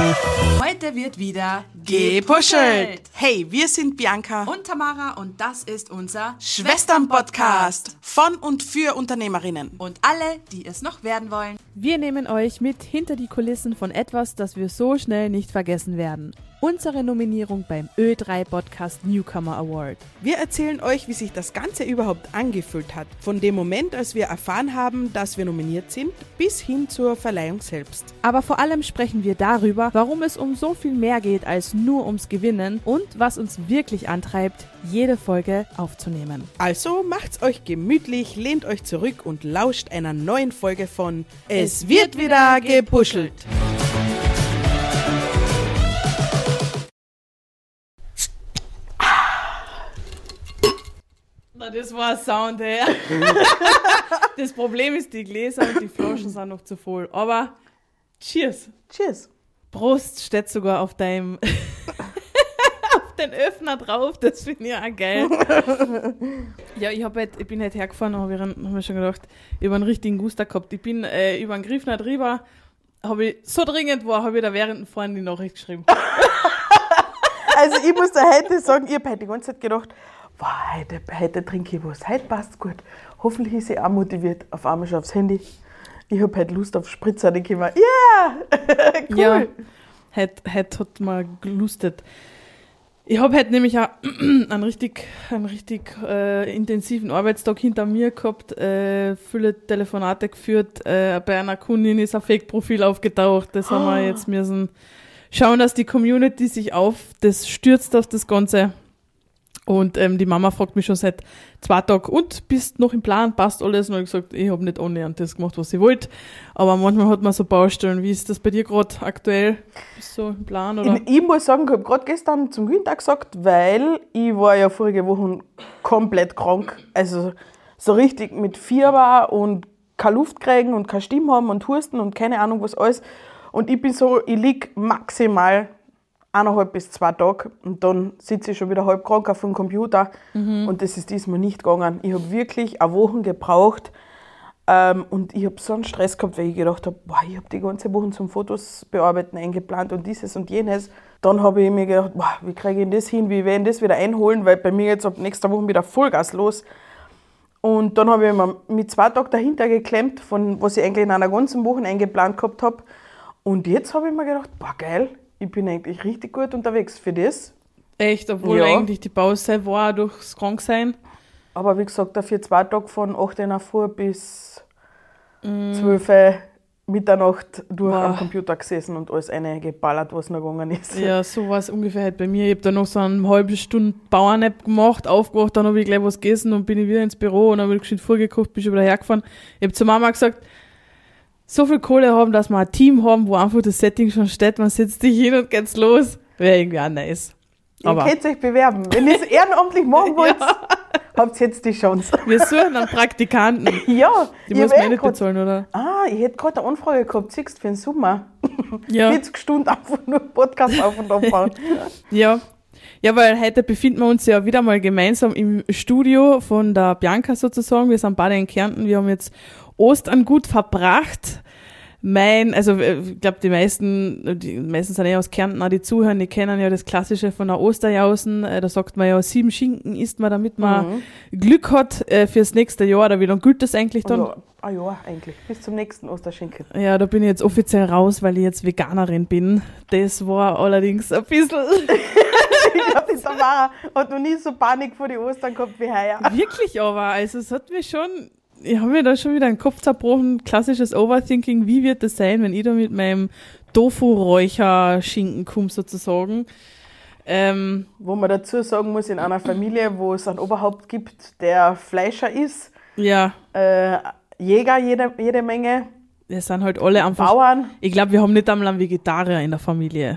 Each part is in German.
Heute wird wieder gepuschelt. Hey, wir sind Bianca und Tamara und das ist unser Schwestern-Podcast von und für Unternehmerinnen. Und alle, die es noch werden wollen. Wir nehmen euch mit hinter die Kulissen von etwas, das wir so schnell nicht vergessen werden. Unsere Nominierung beim Ö3 Podcast Newcomer Award. Wir erzählen euch, wie sich das Ganze überhaupt angefühlt hat. Von dem Moment, als wir erfahren haben, dass wir nominiert sind, bis hin zur Verleihung selbst. Aber vor allem sprechen wir darüber, warum es um so viel mehr geht als nur ums Gewinnen und was uns wirklich antreibt, jede Folge aufzunehmen. Also macht's euch gemütlich, lehnt euch zurück und lauscht einer neuen Folge von Es wird wieder gepuschelt. Das war ein Sound, ey. Das Problem ist, die Gläser und die Flaschen sind noch zu voll. Aber cheers. Cheers. Prost steht sogar auf deinem auf den Öffner drauf. Das finde ich auch geil. Ja, ich bin heute hergefahren und habe mir schon gedacht, ich habe einen richtigen Guster gehabt. Ich bin über den Griff nicht drüber. So dringend war, habe ich da während dem Fahren die Nachricht geschrieben. Also ich muss da heute sagen, ich habe heute die ganze Zeit gedacht, wow, heute trinke ich was, heute passt gut. Hoffentlich ist sie auch motiviert. Auf einmal schon aufs Handy. Ich habe heute Lust auf Spritzer, die können wir, yeah, cool. Ja, heute hat mir gelustet. Ich habe heute nämlich auch einen richtig intensiven Arbeitstag hinter mir gehabt, viele Telefonate geführt, bei einer Kundin ist ein Fake-Profil aufgetaucht, das haben wir jetzt müssen schauen, dass die Community sich das stürzt auf das Ganze. Und die Mama fragt mich schon seit 2 Tagen, und bist noch im Plan, passt alles? Und ich habe gesagt, ich habe nicht annähernd das gemacht, was ich wollte. Aber manchmal hat man so Baustellen. Wie ist das bei dir gerade aktuell? Bist du so im Plan? Oder? Ich muss sagen, ich habe gerade gestern zum Günther gesagt, weil ich war ja vorige Woche komplett krank. Also so richtig mit Fieber und keine Luft kriegen und keine Stimme haben und Husten und keine Ahnung was alles. Und ich liege maximal 1,5 bis 2 Tage und dann sitze ich schon wieder halb krank auf dem Computer und das ist diesmal nicht gegangen. Ich habe wirklich eine Woche gebraucht und ich habe so einen Stress gehabt, weil ich gedacht habe, ich habe die ganze Woche zum Fotos bearbeiten eingeplant und dieses und jenes. Dann habe ich mir gedacht, wie kriege ich das hin, wie werde ich das wieder einholen, weil bei mir jetzt ab nächster Woche wieder Vollgas los. Und dann habe ich mir mit 2 Tagen dahinter geklemmt, von was ich eigentlich in einer ganzen Woche eingeplant gehabt habe. Und jetzt habe ich mir gedacht, geil, ich bin eigentlich richtig gut unterwegs für das. Echt, obwohl eigentlich die Pause war durchs Kranksein. Aber wie gesagt, dafür 2 Tage von 8 Uhr in der Früh bis 12 Uhr Mitternacht durch am Computer gesessen und alles geballert, was noch gegangen ist. Ja, so war es ungefähr halt bei mir. Ich habe dann noch so eine halbe Stunde Bauernap gemacht, aufgewacht, dann habe ich gleich was gegessen und bin ich wieder ins Büro und dann habe ich geschwind vorgekocht, bin schon wieder hergefahren. Ich habe zur Mama gesagt, so viel Kohle haben, dass wir ein Team haben, wo einfach das Setting schon steht, man setzt sich hin und geht's los. Wäre irgendwie auch nice. Aber ihr könnt euch bewerben. Wenn ihr es ehrenamtlich machen wollt, habt ihr jetzt die Chance. Wir suchen einen Praktikanten. Ja. Die muss man nicht bezahlen, oder? Ich hätte gerade eine Anfrage gehabt, siehst du, für den Sommer. Ja. 40 Stunden einfach nur Podcast auf und abbauen. Ja. Ja, weil heute befinden wir uns ja wieder mal gemeinsam im Studio von der Bianca sozusagen. Wir sind beide in Kärnten. Wir haben jetzt Ostern gut verbracht. Ich glaube, die meisten sind aus Kärnten, auch die zuhören, die kennen ja das Klassische von der Osterjausen. Da sagt man ja, 7 Schinken isst man, damit man Glück hat fürs nächste Jahr. Oder wie lange gilt das eigentlich dann? Ein Jahr eigentlich, bis zum nächsten Osterschinken. Ja, da bin ich jetzt offiziell raus, weil ich jetzt Veganerin bin. Das war allerdings ein bisschen... Ich glaube, die Tamara hat noch nie so Panik vor die Ostern gehabt wie heuer. Wirklich aber, also es hat mich schon... Ich habe mir da schon wieder den Kopf zerbrochen, klassisches Overthinking, wie wird das sein, wenn ich da mit meinem Tofu-Räucher-Schinken komme sozusagen. Wo man dazu sagen muss, in einer Familie, wo es ein Oberhaupt gibt, der Fleischer ist, ja. Jäger jede Menge, wir sind halt alle einfach... Bauern. Ich glaube, wir haben nicht einmal einen Vegetarier in der Familie.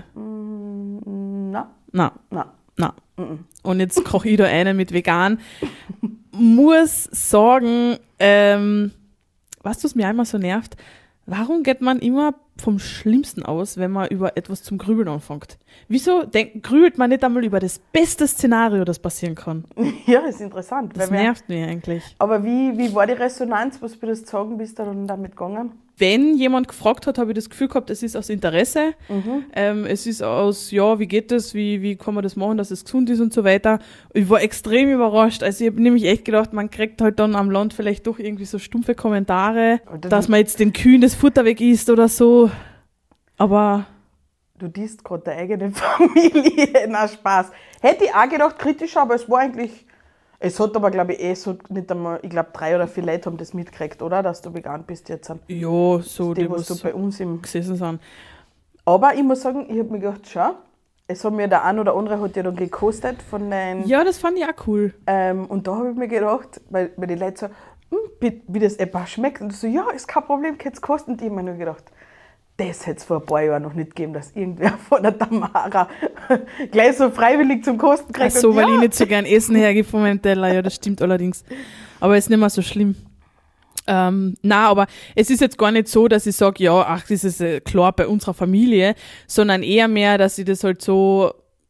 Na. Und jetzt koche ich da einen mit vegan. Muss sagen, weißt du, was mir einmal so nervt? Warum geht man immer vom Schlimmsten aus, wenn man über etwas zum Grübeln anfängt? Wieso grübelt man nicht einmal über das beste Szenario, das passieren kann? Ja, ist interessant. Das nervt mich eigentlich. Aber wie war die Resonanz? Was würdest du sagen, bist du dann damit gegangen? wenn jemand gefragt hat, habe ich das Gefühl gehabt, es ist aus Interesse. Es ist aus, ja, wie geht das, wie kann man das machen, dass es gesund ist und so weiter. Ich war extrem überrascht. Also ich habe nämlich echt gedacht, man kriegt halt dann am Land vielleicht doch irgendwie so stumpfe Kommentare, dass man jetzt den Kühen das Futter weg isst oder so. Aber... Du disst gerade deine eigene Familie. Na, Spaß. Hätte ich auch gedacht, kritischer, aber es war eigentlich... Es hat aber, glaube ich, so nicht einmal... Ich glaube, 3 oder 4 Leute haben das mitgekriegt, oder? Dass du vegan bist jetzt. Ja, so die, was so bei uns im... gesessen sind. Aber ich muss sagen, ich habe mir gedacht, schau, es hat mir der ein oder andere hat ja dann gekostet von den... Ja, das fand ich auch cool. Und da habe ich mir gedacht, weil die Leute so, wie das etwas schmeckt. Und so, ja, ist kein Problem, kann es kosten. Und ich habe mir nur gedacht, das hätte es vor ein paar Jahren noch nicht gegeben, dass irgendwer von der Tamara gleich so freiwillig zum Kosten kriegt. Ach so, weil ich nicht so gern Essen hergebe von meinem Teller. Ja, das stimmt allerdings. Aber es ist nicht mehr so schlimm. Na, aber es ist jetzt gar nicht so, dass ich sage, ja, ach, das ist klar bei unserer Familie, sondern eher mehr, dass ich das halt so,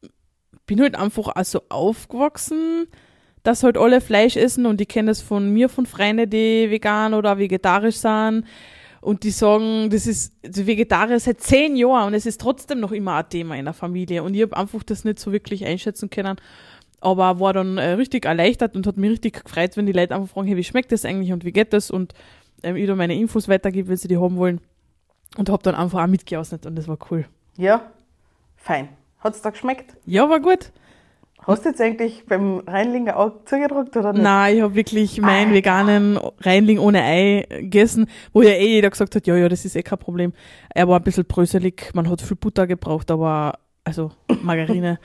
bin halt einfach auch so aufgewachsen, dass halt alle Fleisch essen und ich kenne das von mir, von Freunden, die vegan oder vegetarisch sind. Und die sagen, das ist Vegetarier seit 10 Jahren und es ist trotzdem noch immer ein Thema in der Familie. Und ich habe einfach das nicht so wirklich einschätzen können, aber war dann richtig erleichtert und hat mich richtig gefreut, wenn die Leute einfach fragen, hey, wie schmeckt das eigentlich und wie geht das? Und ich da meine Infos weitergebe, wenn sie die haben wollen. Und habe dann einfach auch mitgeausnet und das war cool. Ja, fein. Hat es da geschmeckt? Ja, war gut. Hast du jetzt eigentlich beim Reinlinger auch zugedrückt oder nicht? Nein, ich habe wirklich meinen veganen Reinling ohne Ei gegessen, wo ja jeder gesagt hat, ja, das ist kein Problem. Er war ein bisschen bröselig, man hat viel Butter gebraucht, aber, also Margarine.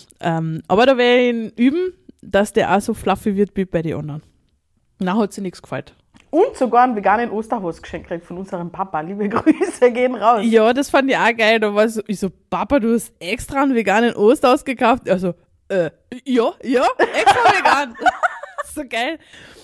Aber da werde ich ihn üben, dass der auch so fluffy wird wie bei den anderen. Na, hat sich nichts gefallen. Und sogar einen veganen Osterhaus geschenkt gekriegt von unserem Papa. Liebe Grüße gehen raus. Ja, das fand ich auch geil. Da war so, ich so, Papa, du hast extra einen veganen Osterhaus gekauft? Also, ja, extra vegan. So geil.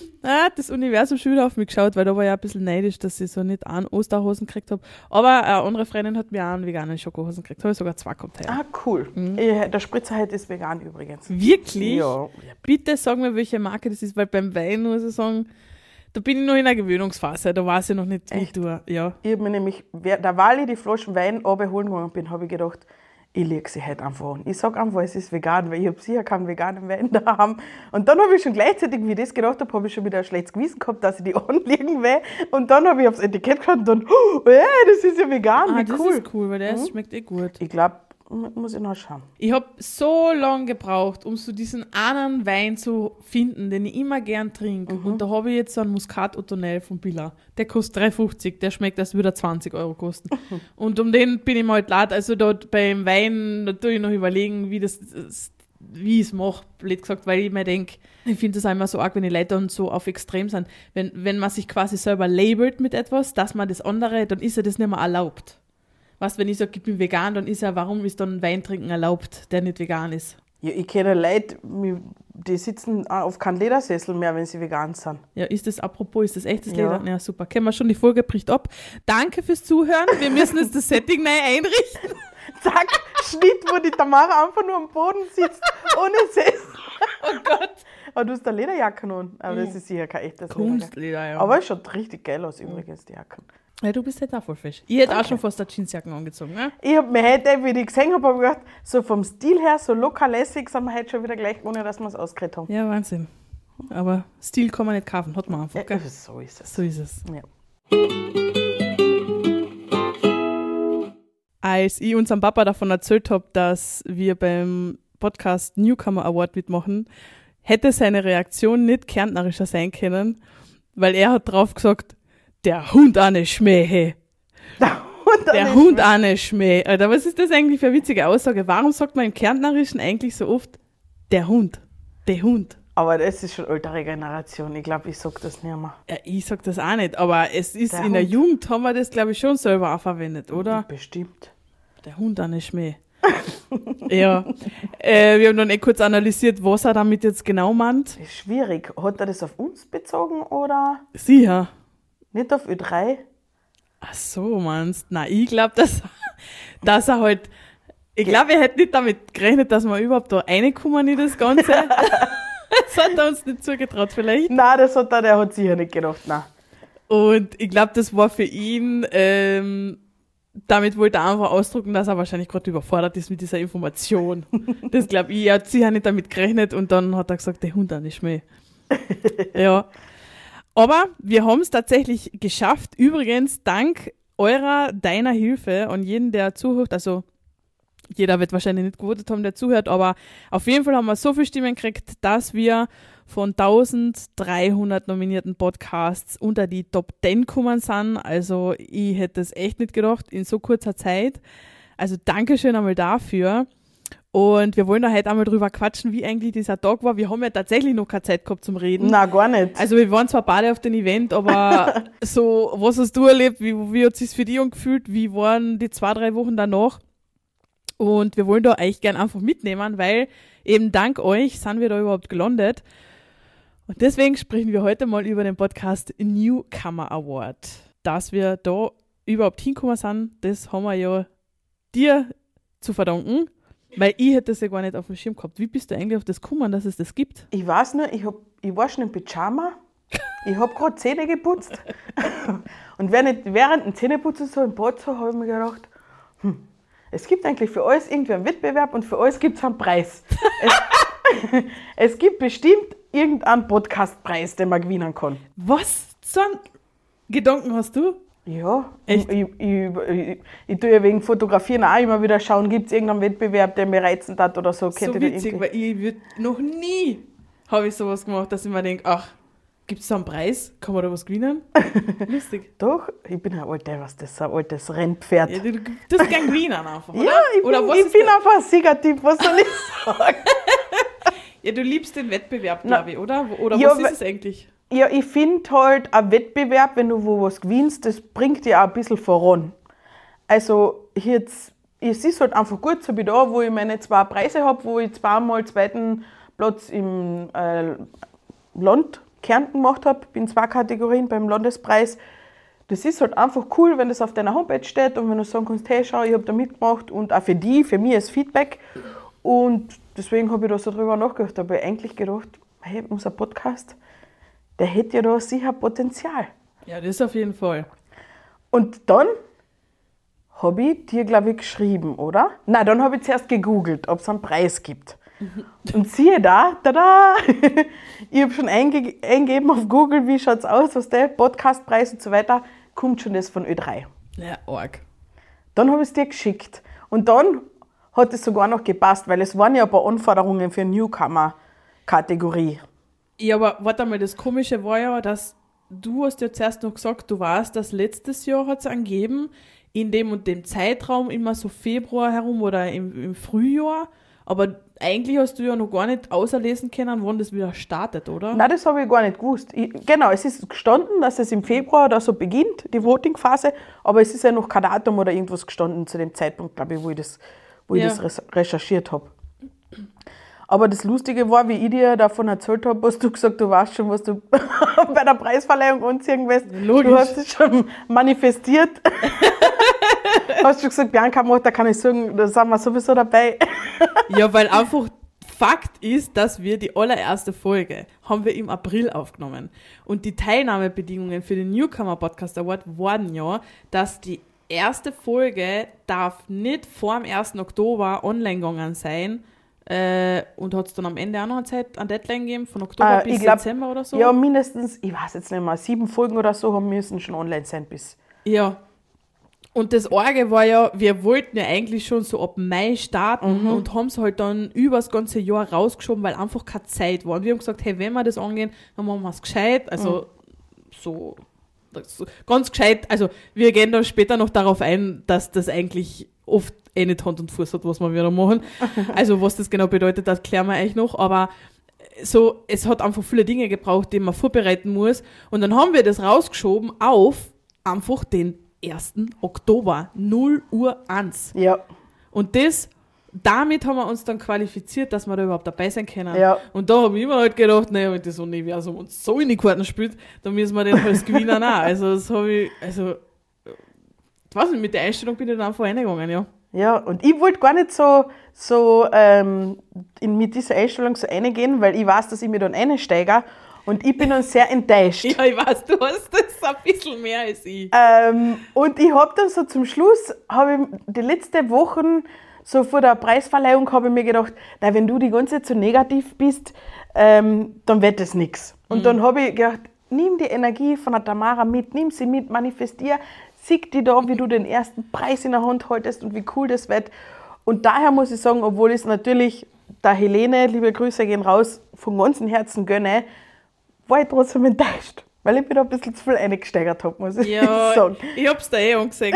Das Universum schon wieder auf mich geschaut, weil da war ja ein bisschen neidisch, dass ich so nicht einen Osterhosen gekriegt habe. Aber eine andere Freundin hat mir auch einen veganen Schokohosen gekriegt. Habe ich sogar 2 gehabt. Ah, cool. Der Spritzer heute ist vegan übrigens. Wirklich? Ja. Bitte sag mir, welche Marke das ist, weil beim Wein muss ich sagen, da bin ich noch in einer Gewöhnungsphase. Da weiß ich noch nicht, wie du. Ja. Ich habe mir nämlich, da weil ich die Flaschen Wein abholen gegangen bin, habe ich gedacht, ich lege sie halt einfach an. Ich sage einfach, es ist vegan, weil ich habe sicher keinen veganen Wein da haben. Und dann habe ich schon gleichzeitig, wie ich das gedacht habe, habe ich schon wieder ein schlechtes Gewissen gehabt, dass ich die anlegen will. Und dann habe ich aufs Etikett geschaut und dann, das ist ja vegan, wie das cool. Das ist cool, weil der schmeckt eh gut. Ich glaube, muss ich noch schauen. Ich habe so lange gebraucht, um so diesen einen Wein zu finden, den ich immer gern trinke. Und da habe ich jetzt so einen Muscat Ottonel von Billa. Der kostet 3,50, der schmeckt, als würde er 20 Euro kosten. Und um den bin ich mir halt leid. Also dort beim Wein, da tue ich noch überlegen, wie ich es mache, blöd gesagt, weil ich mir denke, ich finde das auch immer so arg, wenn die Leute dann so auf extrem sind. Wenn man sich quasi selber labelt mit etwas, dass man das andere, dann ist ja das nicht mehr erlaubt. Was, wenn ich sage, ich bin vegan, dann ist ja, warum ist dann Wein trinken erlaubt, der nicht vegan ist? Ja, ich kenne Leute, die sitzen auf keinem Ledersessel mehr, wenn sie vegan sind. Ja, ist das echtes Leder? Ja, super. Kennen wir schon, die Folge bricht ab. Danke fürs Zuhören. Wir müssen jetzt das Setting neu einrichten. Zack, Schnitt, wo die Tamara einfach nur am Boden sitzt, ohne Sessel. Oh Gott. Aber du hast eine Lederjacke an. Aber das ist sicher kein echtes Kunstleder, ja. Aber es schaut richtig geil aus übrigens, die Jacken. Ja, du bist jetzt auch voll fesch. Ich hätte auch schon fast eine Jeansjacken angezogen, ne? Ich habe mir heute, wie ich gesehen habe, gedacht, so vom Stil her, so locker lässig, sind wir heute schon wieder gleich, ohne dass wir es ausgeredet haben. Ja, Wahnsinn. Aber Stil kann man nicht kaufen, hat man einfach, gell? Ja, so ist es. So ist es. Ja. Als ich unserem Papa davon erzählt habe, dass wir beim Podcast Newcomer Award mitmachen, hätte seine Reaktion nicht kärntnerischer sein können, weil er hat drauf gesagt, der Hund eine Schmähe. Der Hund eine Schmäh. Alter, was ist das eigentlich für eine witzige Aussage? Warum sagt man im Kärntnerischen eigentlich so oft der Hund? Der Hund. Aber das ist schon ältere Generation. Ich glaube, ich sage das nicht mehr. Ja, ich sag das auch nicht. Aber es ist der in der Jugend haben wir das, glaube ich, schon selber auch verwendet, oder? Bestimmt. Der Hund eine Schmäh. Ja. Wir haben dann kurz analysiert, was er damit jetzt genau meint. Das ist schwierig. Hat er das auf uns bezogen oder Sicher. nicht auf Ö3? Ach so, meinst du? Nein, ich glaube, dass er halt, ich glaube, er hätte nicht damit gerechnet, dass wir überhaupt da reinkommen in das Ganze. Das hat er uns nicht zugetraut, vielleicht. Nein, der hat sicher nicht gedacht, nein. Und ich glaube, das war für ihn, damit wollte er einfach ausdrücken, dass er wahrscheinlich gerade überfordert ist mit dieser Information. Das glaube ich, er hat sicher nicht damit gerechnet und dann hat er gesagt, der Hund auch nicht mehr. Ja. Aber wir haben es tatsächlich geschafft. Übrigens, dank deiner Hilfe und jeden, der zuhört, also jeder wird wahrscheinlich nicht gewotet haben, der zuhört, aber auf jeden Fall haben wir so viele Stimmen gekriegt, dass wir von 1300 nominierten Podcasts unter die Top 10 gekommen sind. Also ich hätte es echt nicht gedacht in so kurzer Zeit. Also Dankeschön einmal dafür. Und wir wollen da heute einmal drüber quatschen, wie eigentlich dieser Tag war. Wir haben ja tatsächlich noch keine Zeit gehabt zum Reden. Na, gar nicht. Also wir waren zwar beide auf dem Event, aber so, was hast du erlebt? Wie hat es sich für dich angefühlt? Wie waren die 2-3 Wochen danach? Und wir wollen da eigentlich gern einfach mitnehmen, weil eben dank euch sind wir da überhaupt gelandet. Und deswegen sprechen wir heute mal über den Podcast Newcomer Award. Dass wir da überhaupt hingekommen sind, das haben wir ja dir zu verdanken. Weil ich hätte das ja gar nicht auf dem Schirm gehabt. Wie bist du eigentlich auf das gekommen, dass es das gibt? Ich weiß nur, ich war schon im Pyjama. Ich habe gerade Zähne geputzt. Und während dem Zähneputzen so im Bad so, habe ich mir gedacht, es gibt eigentlich für alles irgendwie einen Wettbewerb und für alles gibt es einen Preis. Es gibt bestimmt irgendeinen Podcastpreis, den man gewinnen kann. Was so einen Gedanken hast du? Ja, Echt? ich tue ja wegen Fotografieren auch immer wieder schauen, gibt es irgendeinen Wettbewerb, der mir reizen hat oder so. So witzig, weil noch nie habe ich sowas gemacht, dass ich mir denke, ach, gibt es da einen Preis? Kann man da was gewinnen? Lustig. Doch, ich bin ein altes Rennpferd. Ja, du tust gern gewinnen einfach, oder? Ja, ich oder bin einfach ein Siegertyp, was soll ich sagen? Ja, du liebst den Wettbewerb, glaube ich, oder? Oder Ja, was ist es eigentlich? Ja, ich finde halt, ein Wettbewerb, wenn du wo was gewinnst, das bringt dich auch ein bisschen voran. Also, es ist halt einfach gut, so wie da, wo ich meine 2 Preise habe, wo ich zweimal 2. Platz im Land Kärnten gemacht habe, bin 2 Kategorien beim Landespreis. Das ist halt einfach cool, wenn das auf deiner Homepage steht und wenn du sagen kannst, hey, schau, ich habe da mitgemacht und auch für mich als Feedback. Und deswegen habe ich da so drüber nachgedacht, aber ich eigentlich gedacht, hey, unser Podcast, der hätte ja da sicher Potenzial. Ja, das auf jeden Fall. Und dann habe ich dir, glaube ich, geschrieben, oder? Nein, dann habe ich zuerst gegoogelt, ob es einen Preis gibt. Und siehe da, tada! Ich habe schon eingegeben auf Google, wie schaut es aus, was der Podcastpreis und so weiter, kommt schon das von Ö3. Ja, arg. Dann habe ich es dir geschickt. Und dann hat es sogar noch gepasst, weil es waren ja ein paar Anforderungen für Newcomer-Kategorie. Ja, aber warte mal, das Komische war ja, dass du hast ja zuerst noch gesagt, du weißt, dass letztes Jahr hat es angegeben, in dem und dem Zeitraum, immer so Februar herum oder im Frühjahr, aber eigentlich hast du ja noch gar nicht auserlesen können, wann das wieder startet, oder? Nein, das habe ich gar nicht gewusst. Genau, es ist gestanden, dass es im Februar oder so beginnt, die Voting-Phase, aber es ist ja noch kein Datum oder irgendwas gestanden zu dem Zeitpunkt, glaube ich, wo ich das recherchiert habe. Aber das Lustige war, wie ich dir davon erzählt habe, hast du gesagt, du weißt schon, was du bei der Preisverleihung anziehen wirst. Logisch. Du hast es schon manifestiert. Hast schon gesagt, Bianca, da kann ich sagen, da sind wir sowieso dabei. Ja, weil einfach Fakt ist, dass wir die allererste Folge haben wir im April aufgenommen. Und die Teilnahmebedingungen für den Newcomer Podcast Award waren ja, dass die erste Folge darf nicht vor dem 1. Oktober online gegangen sein. Und hat es dann am Ende auch noch eine Deadline gegeben, von Oktober bis Dezember oder so? Ja, mindestens, ich weiß jetzt nicht mehr, 7 Folgen oder so haben müssen schon online sein bis. Ja. Und das Arge war ja, wir wollten ja eigentlich schon so ab Mai starten und haben es halt dann über das ganze Jahr rausgeschoben, weil einfach keine Zeit war. Und wir haben gesagt, hey, wenn wir das angehen, dann machen wir es gescheit. Also so ganz gescheit. Also wir gehen da später noch darauf ein, dass das eigentlich oft nicht Hand und Fuß hat, was wir wieder machen. Also was das genau bedeutet, das klären wir euch noch. Aber so, es hat einfach viele Dinge gebraucht, die man vorbereiten muss. Und dann haben wir das rausgeschoben auf einfach den 1. Oktober, 0:01. Ja. Und damit haben wir uns dann qualifiziert, dass wir da überhaupt dabei sein können. Ja. Und da habe ich mir halt gedacht, naja, wenn das Universum uns so in die Karten spielt, dann müssen wir den als Gewinner auch. Also das habe ich, ich weiß nicht, mit der Einstellung bin ich dann einfach reingegangen, ja. Ja, und ich wollte gar nicht mit dieser Einstellung so reingehen, weil ich weiß, dass ich mir dann einsteige. Und ich bin dann sehr enttäuscht. Ja, ich weiß, du hast das ein bisschen mehr als ich. Und ich habe dann so zum Schluss, habe ich die letzten Wochen, so vor der Preisverleihung, habe ich mir gedacht, na, wenn du die ganze Zeit so negativ bist, dann wird das nichts. Und dann habe ich gedacht, nimm die Energie von der Tamara mit, nimm sie mit, manifestier, sieh die da, wie du den ersten Preis in der Hand haltest und wie cool das wird. Und daher muss ich sagen, obwohl ich es natürlich der Helene, liebe Grüße gehen raus, von ganzem Herzen gönne, war ich trotzdem enttäuscht, weil ich mir da ein bisschen zu viel reingesteigert habe, muss ich sagen. Ich hab's da angesehen.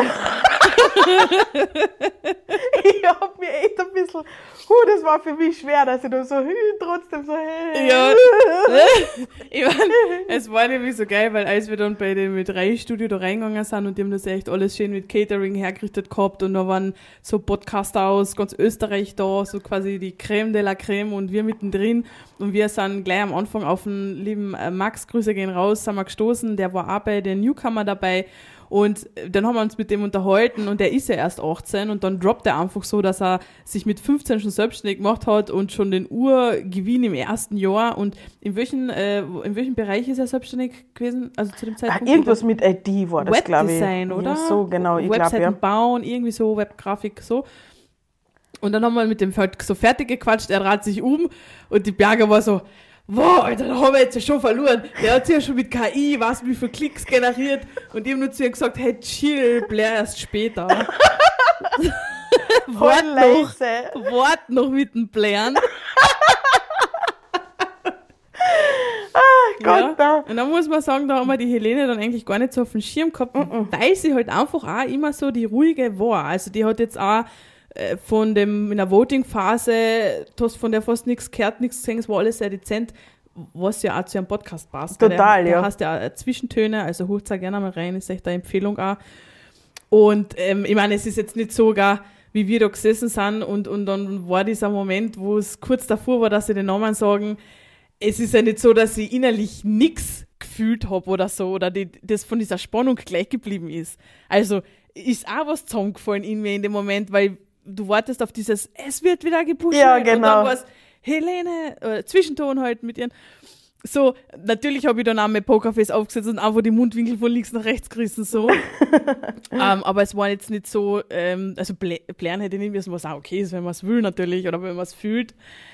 Ich habe mir echt ein bisschen, das war für mich schwer, dass ich da so trotzdem so, Ja, ich mein, es war nämlich so geil, weil als wir dann bei dem Mit-3-Studio da reingegangen sind und die haben das echt alles schön mit Catering hergerichtet gehabt und da waren so Podcaster aus ganz Österreich da, so quasi die Creme de la Creme und wir mittendrin und wir sind gleich am Anfang auf den lieben Max, Grüße gehen raus, sind wir gestoßen, der war auch bei den Newcomer dabei. Und dann haben wir uns mit dem unterhalten und der ist ja erst 18 und dann droppt er einfach so, dass er sich mit 15 schon selbstständig gemacht hat und schon den Urgewinn im ersten Jahr. Und in welchem Bereich ist er selbstständig gewesen? Also zu dem Zeitpunkt? Irgendwas mit ID war das, glaube ich. Webdesign, oder? Ja, so, genau, ich glaube, Webseiten ja. bauen, irgendwie so, Webgrafik, so. Und dann haben wir mit dem so fertig gequatscht, er dreht sich um und die Berger war so, wow, Alter, da haben wir jetzt ja schon verloren. Der hat sich ja schon mit KI, was wie viele Klicks generiert. Und ich habe nur zu ihm gesagt, hey, chill, Blair erst später. Wart noch mit dem Blären. Gott, ja. Und dann muss man sagen, da haben wir die Helene dann eigentlich gar nicht so auf dem Schirm gehabt, weil sie halt einfach auch immer so die ruhige war. Also die hat jetzt auch in der Voting-Phase, du hast von der fast nichts gehört, nichts gesehen, es war alles sehr dezent, was ja auch zu einem Podcast passt. Total, ja. Da hast ja auch Zwischentöne, also holt da gerne mal rein, ist echt eine Empfehlung auch. Und ich meine, es ist jetzt nicht so gar, wie wir da gesessen sind und dann war dieser Moment, wo es kurz davor war, dass sie den Namen sagen. Es ist ja nicht so, dass ich innerlich nichts gefühlt habe oder so, oder das von dieser Spannung gleich geblieben ist. Also ist auch was zusammengefallen in mir in dem Moment, weil du wartest auf dieses, es wird wieder gepusht. Ja, genau. Und dann war es Helene, Zwischenton halt mit ihren. So, natürlich habe ich dann auch mein Pokerface aufgesetzt und einfach die Mundwinkel von links nach rechts gerissen, so. Aber es war jetzt nicht so, also blären hätte ich nicht müssen, was auch okay ist, wenn man es will natürlich, oder wenn man es fühlt.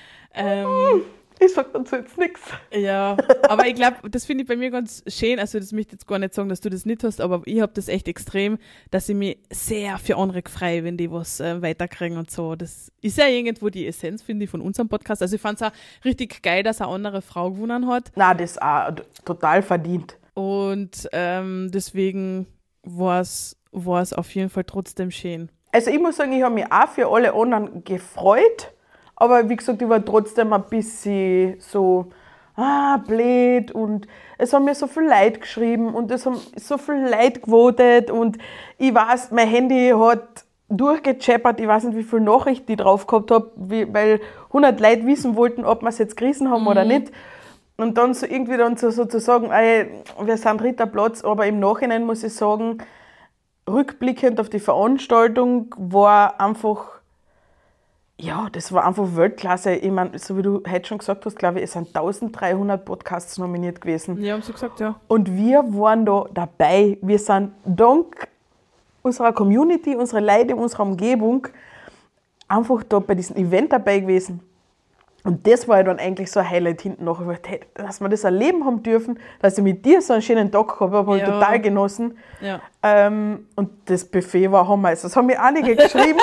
Ich sag dazu jetzt nichts. Ja, aber ich glaube, das finde ich bei mir ganz schön, also das möchte ich jetzt gar nicht sagen, dass du das nicht hast, aber ich habe das echt extrem, dass ich mich sehr für andere freue, wenn die was weiterkriegen und so. Das ist ja irgendwo die Essenz, finde ich, von unserem Podcast. Also ich fand es auch richtig geil, dass eine andere Frau gewonnen hat. Na, das ist auch total verdient. Und deswegen war es auf jeden Fall trotzdem schön. Also ich muss sagen, ich habe mich auch für alle anderen gefreut. Aber wie gesagt, ich war trotzdem ein bisschen so, blöd und es haben mir so viel Leute geschrieben und es haben so viel Leute gewotet und ich weiß, mein Handy hat durchgechappert, ich weiß nicht, wie viele Nachrichten ich drauf gehabt habe, weil 100 Leute wissen wollten, ob wir es jetzt gerissen haben oder nicht. Und dann so irgendwie dann so zu sagen, wir sind 3. Platz, aber im Nachhinein muss ich sagen, rückblickend auf die Veranstaltung war einfach, ja, das war einfach Weltklasse. Ich meine, so wie du heute schon gesagt hast, glaube ich, es sind 1300 Podcasts nominiert gewesen. Ja, haben sie gesagt, ja. Und wir waren da dabei. Wir sind dank unserer Community, unserer Leute, unserer Umgebung einfach da bei diesem Event dabei gewesen. Und das war ja dann eigentlich so ein Highlight hinten nach. Hey, dass wir das erleben haben dürfen, dass ich mit dir so einen schönen Tag gehabt habe, habe ich total genossen. Ja. Und das Buffet war Hammer. Das haben mir einige geschrieben.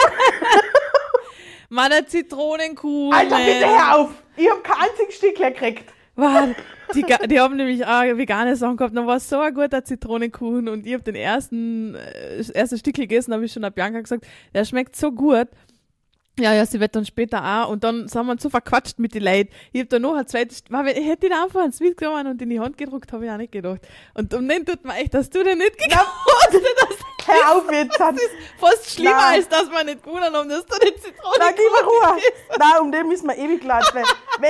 Mann, der Zitronenkuchen. Alter, bitte hör auf! Ich habe kein einziges Stückchen gekriegt. Die haben nämlich auch vegane Sachen gehabt. Dann war es so ein guter Zitronenkuchen und ich habe das erste Stückchen gegessen, habe ich schon an Bianca gesagt, der schmeckt so gut. Ja, sie wird dann später auch. Und dann sind wir so verquatscht mit den Leuten. Ich habe da noch ein zweites, ich hätte den einfach ins Sweet genommen und in die Hand gedruckt, habe ich auch nicht gedacht. Und um den tut mir echt, dass du den nicht gekostet hast. Hör auf jetzt. Das ist fast schlimmer, als dass wir nicht gewonnen haben, dass du den Zitronenkuchen Nein, gib mir Ruhe. Nein, um den müssen wir ewig laden.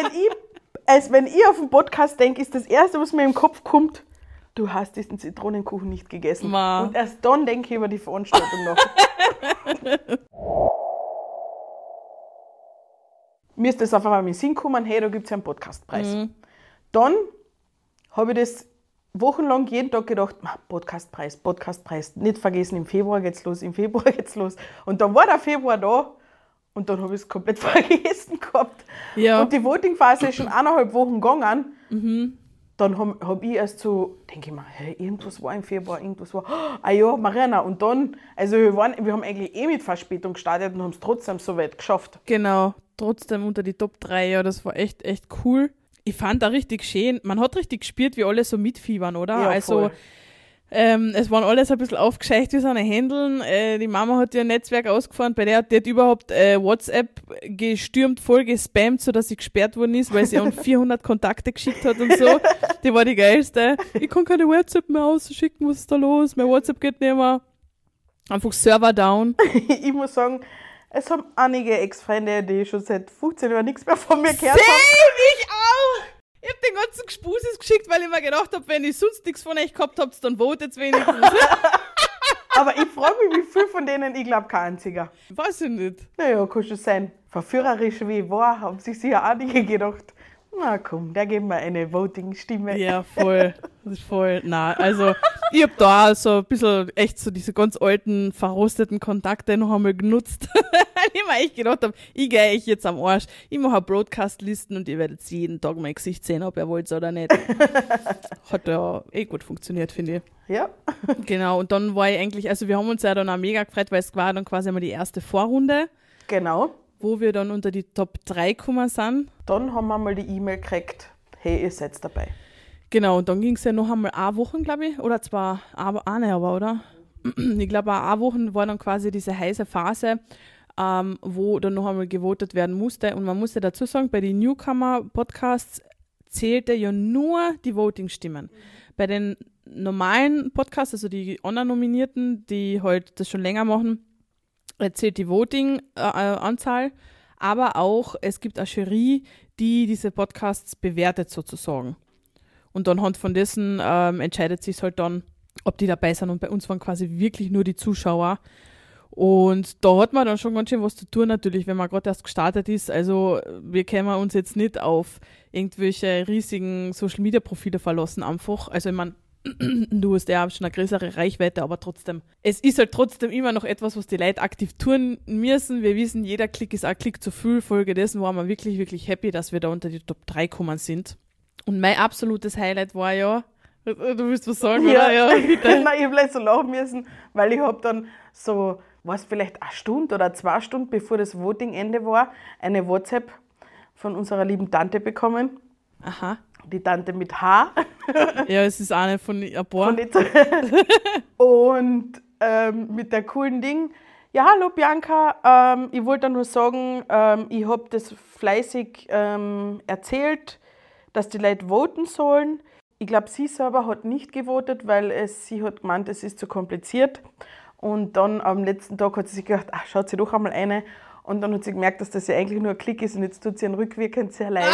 Wenn ich auf den Podcast denke, ist das Erste, was mir im Kopf kommt, du hast diesen Zitronenkuchen nicht gegessen. Ma. Und erst dann denke ich über die Veranstaltung nach. Mir ist das einfach mal in den Sinn gekommen, hey, da gibt es ja einen Podcastpreis. Dann habe ich das wochenlang jeden Tag gedacht, Podcastpreis, nicht vergessen, im Februar geht's los. Und dann war der Februar da und dann habe ich es komplett vergessen gehabt. Ja. Und die Voting-Phase ist schon 1,5 Wochen gegangen. Dann hab ich erst so, denke ich mir, hey, irgendwas war im Februar, Mariana. Und dann, also wir haben eigentlich mit Verspätung gestartet und haben es trotzdem so weit geschafft. Genau, trotzdem unter die Top 3, ja, das war echt cool. Ich fand da richtig schön, man hat richtig gespürt, wie alle so mitfiebern, oder? Ja, also voll. es waren alles ein bisschen aufgescheucht wie so eine Händeln. Die Mama hat ihr Netzwerk ausgefahren, bei der hat überhaupt WhatsApp gestürmt, voll gespammt, sodass sie gesperrt worden ist, weil sie an 400 Kontakte geschickt hat und so. Die war die geilste. Ich kann keine WhatsApp mehr ausschicken, was ist da los? Mein WhatsApp geht nicht mehr. Einfach Server down. Ich muss sagen, es haben einige Ex-Freunde, die schon seit 15 Jahren nichts mehr von mir gehört haben. Ich auch! Ich hab den ganzen Gespusis geschickt, weil ich mir gedacht habe, wenn ich sonst nichts von euch gehabt habt, dann votet wenigstens. Aber ich frage mich, wie viel von denen, ich glaube kein einziger. Weiß ich nicht. Naja, kann schon sein. Verführerisch wie ich war, haben sich sicher einige gedacht, na komm, der geben wir eine Voting-Stimme. Ja, voll. Das ist voll. Nein, also ich hab da so ein bisschen echt so diese ganz alten, verrosteten Kontakte noch einmal genutzt. Weil ich mir echt gedacht habe, ich gehe euch jetzt am Arsch. Ich mache Broadcast-Listen und ihr werdet jeden Tag mein Gesicht sehen, ob ihr wollt oder nicht. Hat ja gut funktioniert, finde ich. Ja. Genau, und dann war ich eigentlich, also wir haben uns ja dann auch mega gefreut, weil es war dann quasi einmal die erste Vorrunde, Genau. wo wir dann unter die Top 3 gekommen sind. Dann haben wir mal die E-Mail gekriegt, hey, ihr seid dabei. Genau, und dann ging es ja noch einmal 1 Wochen, glaube ich, oder zwar eine aber, oder? Ich glaube, 1 Wochen war dann quasi diese heiße Phase, wo dann noch einmal gewotet werden musste. Und man musste dazu sagen, bei den Newcomer-Podcasts zählte ja nur die Voting-Stimmen. Bei den normalen Podcasts, also die anderen Nominierten, die halt das schon länger machen, zählt die Voting-Anzahl, aber auch es gibt eine Jury, die diese Podcasts bewertet sozusagen. Und anhand von dessen entscheidet sich halt dann, ob die dabei sind. Und bei uns waren quasi wirklich nur die Zuschauer. Und da hat man dann schon ganz schön was zu tun natürlich, wenn man gerade erst gestartet ist. Also wir können uns jetzt nicht auf irgendwelche riesigen Social-Media-Profile verlassen einfach. Also ich meine, du hast ja schon eine größere Reichweite, aber trotzdem. Es ist halt trotzdem immer noch etwas, was die Leute aktiv tun müssen. Wir wissen, jeder Klick ist ein Klick zu viel. Folge dessen waren wir wirklich, wirklich happy, dass wir da unter die Top 3 gekommen sind. Und mein absolutes Highlight war ja, du willst was sagen, oder? Ja, bitte. Nein, ich habe gleich so lachen müssen, weil ich habe dann so, was vielleicht 1 Stunde oder 2 Stunden, bevor das Voting-Ende war, eine WhatsApp von unserer lieben Tante bekommen. Aha. Die Tante mit H. Ja, es ist eine von ein paar. Und mit der coolen Ding, ja, hallo Bianca, ich wollte nur sagen, ich habe das fleißig erzählt, dass die Leute voten sollen. Ich glaube, sie selber hat nicht gewotet, weil sie hat gemeint, es ist zu kompliziert. Und dann am letzten Tag hat sie sich gedacht, schaut sie doch einmal eine. Und dann hat sie gemerkt, dass das ja eigentlich nur ein Klick ist und jetzt tut sie einen rückwirkend sehr leid.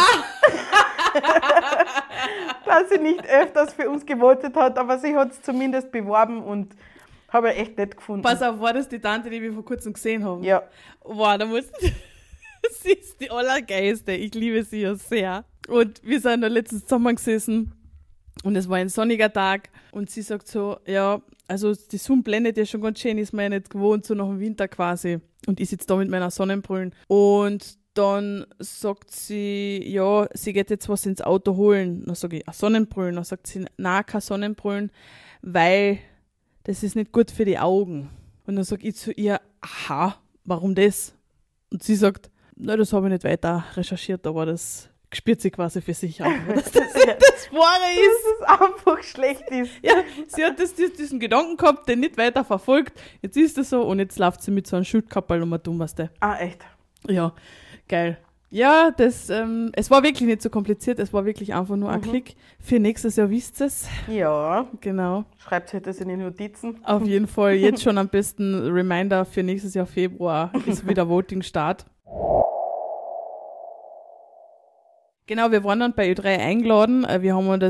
Dass sie nicht öfters für uns gewotet hat, aber sie hat es zumindest beworben und habe ich echt nett gefunden. Pass auf, war das die Tante, die wir vor kurzem gesehen haben? Ja. Wow, da muss sie ist die allergeilste. Ich liebe sie ja sehr. Und wir sind da letztens zusammengesessen und es war ein sonniger Tag und sie sagt so, ja, also die Sonne blendet ja schon ganz schön, ist man ja nicht gewohnt, so nach dem Winter quasi. Und ich sitze da mit meiner Sonnenbrillen. Und dann sagt sie, ja, sie geht jetzt was ins Auto holen. Dann sage ich, Sonnenbrillen. Dann sagt sie, nein, keine Sonnenbrillen, weil das ist nicht gut für die Augen. Und dann sage ich zu ihr, aha, warum das? Und sie sagt, na, das habe ich nicht weiter recherchiert, aber das spürt sie quasi für sich auch. Dass das Wahre ist. Dass es einfach schlecht ist. Ja, sie hat diesen Gedanken gehabt, den nicht weiter verfolgt. Jetzt ist es so und jetzt läuft sie mit so einem Schildkappel und dumm was der. Ah, echt? Ja, geil. Ja, es war wirklich nicht so kompliziert, es war wirklich einfach nur ein Klick. Für nächstes Jahr wisst ihr es. Ja. Genau. Schreibt euch das in die Notizen. Auf jeden Fall jetzt schon am besten Reminder für nächstes Jahr Februar ist wieder Voting-Start. Genau, wir waren dann bei Ö3 eingeladen. Wir haben uns das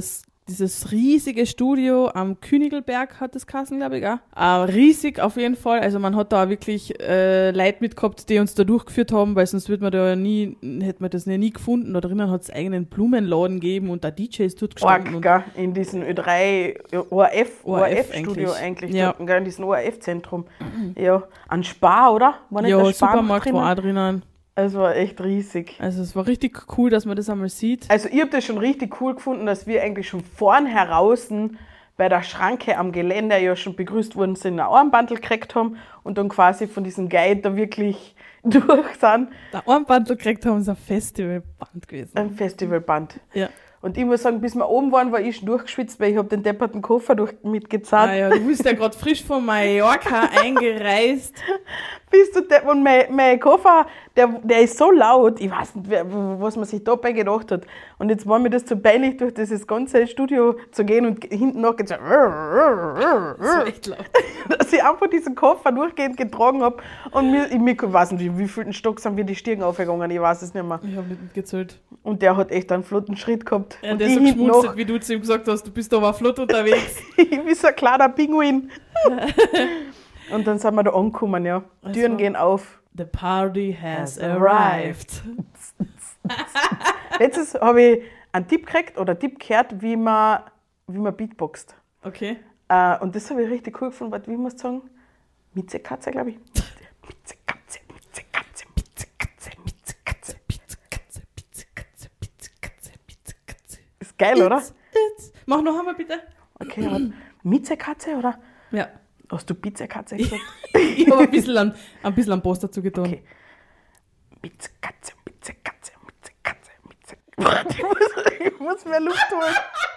dieses riesige Studio am Königelberg hat das geheißen, glaube ich, auch. Riesig auf jeden Fall. Also man hat da wirklich Leute mitgehabt, die uns da durchgeführt haben, weil sonst hätte man das nie gefunden. Da drinnen hat es eigenen Blumenladen gegeben und da DJs dort gestanden. In diesem Ö3 ORF-Studio eigentlich ja. dort, in diesem ORF-Zentrum. Ja, ein Spar, oder? War nicht Ja, der Spar Supermarkt war auch drinnen. Es war echt riesig. Also es war richtig cool, dass man das einmal sieht. Also ich habe das schon richtig cool gefunden, dass wir eigentlich schon vorn heraus bei der Schranke am Geländer ja schon begrüßt wurden, sind ein Armbandel gekriegt haben und dann quasi von diesem Guide da wirklich durch sind. Der Armbandel gekriegt haben, ist ein Festivalband gewesen. Ein Festivalband. Ja. Und ich muss sagen, bis wir oben waren, war ich schon durchgeschwitzt, weil ich habe den depperten Koffer mitgezahlt. Naja, du bist ja gerade frisch von Mallorca eingereist. Bist du und mein Koffer, der ist so laut, ich weiß nicht, was man sich dabei gedacht hat. Und jetzt war mir das zu peinlich, durch dieses ganze Studio zu gehen und hinten noch Das war echt laut. dass ich einfach diesen Koffer durchgehend getragen habe. Und ich weiß nicht, wie viel Stock sind wir die Stiegen aufgegangen, ich weiß es nicht mehr. Ich habe nicht mitgezählt. Und der hat echt einen flotten Schritt gehabt. Ja, und der ich so hinten geschmunzelt, noch, wie du zu ihm gesagt hast, du bist aber flott unterwegs. ich bin so ein kleiner Pinguin. Und dann sind wir da angekommen, ja. Türen gehen auf. The party has arrived. Letztes habe ich einen Tipp gekriegt oder einen Tipp gehört, wie man beatboxt. Okay. Und das habe ich richtig cool gefunden. Warte, wie muss ich sagen? Miezekatze, glaube ich. Miezekatze, Miezekatze, Miezekatze, Miezekatze. Pizzekatze, Pizzekatze, Pizzekatze, Pizzekatze. Ist geil, oder? Mach noch einmal bitte. Okay, aber Miezekatze, oder? Ja. Hast du Pizzekatze gesagt? Ich habe ein bisschen am Post dazu getan. Okay. Miezekatze, Miezekatze, Miezekatze, Miezekatze. Warte, ich muss mehr Luft holen.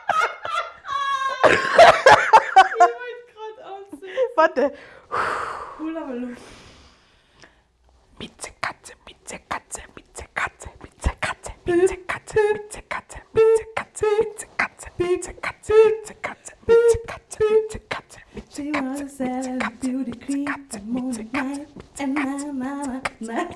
Ich wollte gerade aussehen. Warte. Hol aber Luft. Miezekatze, Miezekatze, Miezekatze, Miezekatze, Miezekatze, Miezekatze, Miezekatze, Miezekatze, Miezekatze, Miezekatze, Miezekatze, Miezekatze, Miezekatze, Miezekatze, Miezekatze, Miezekatze.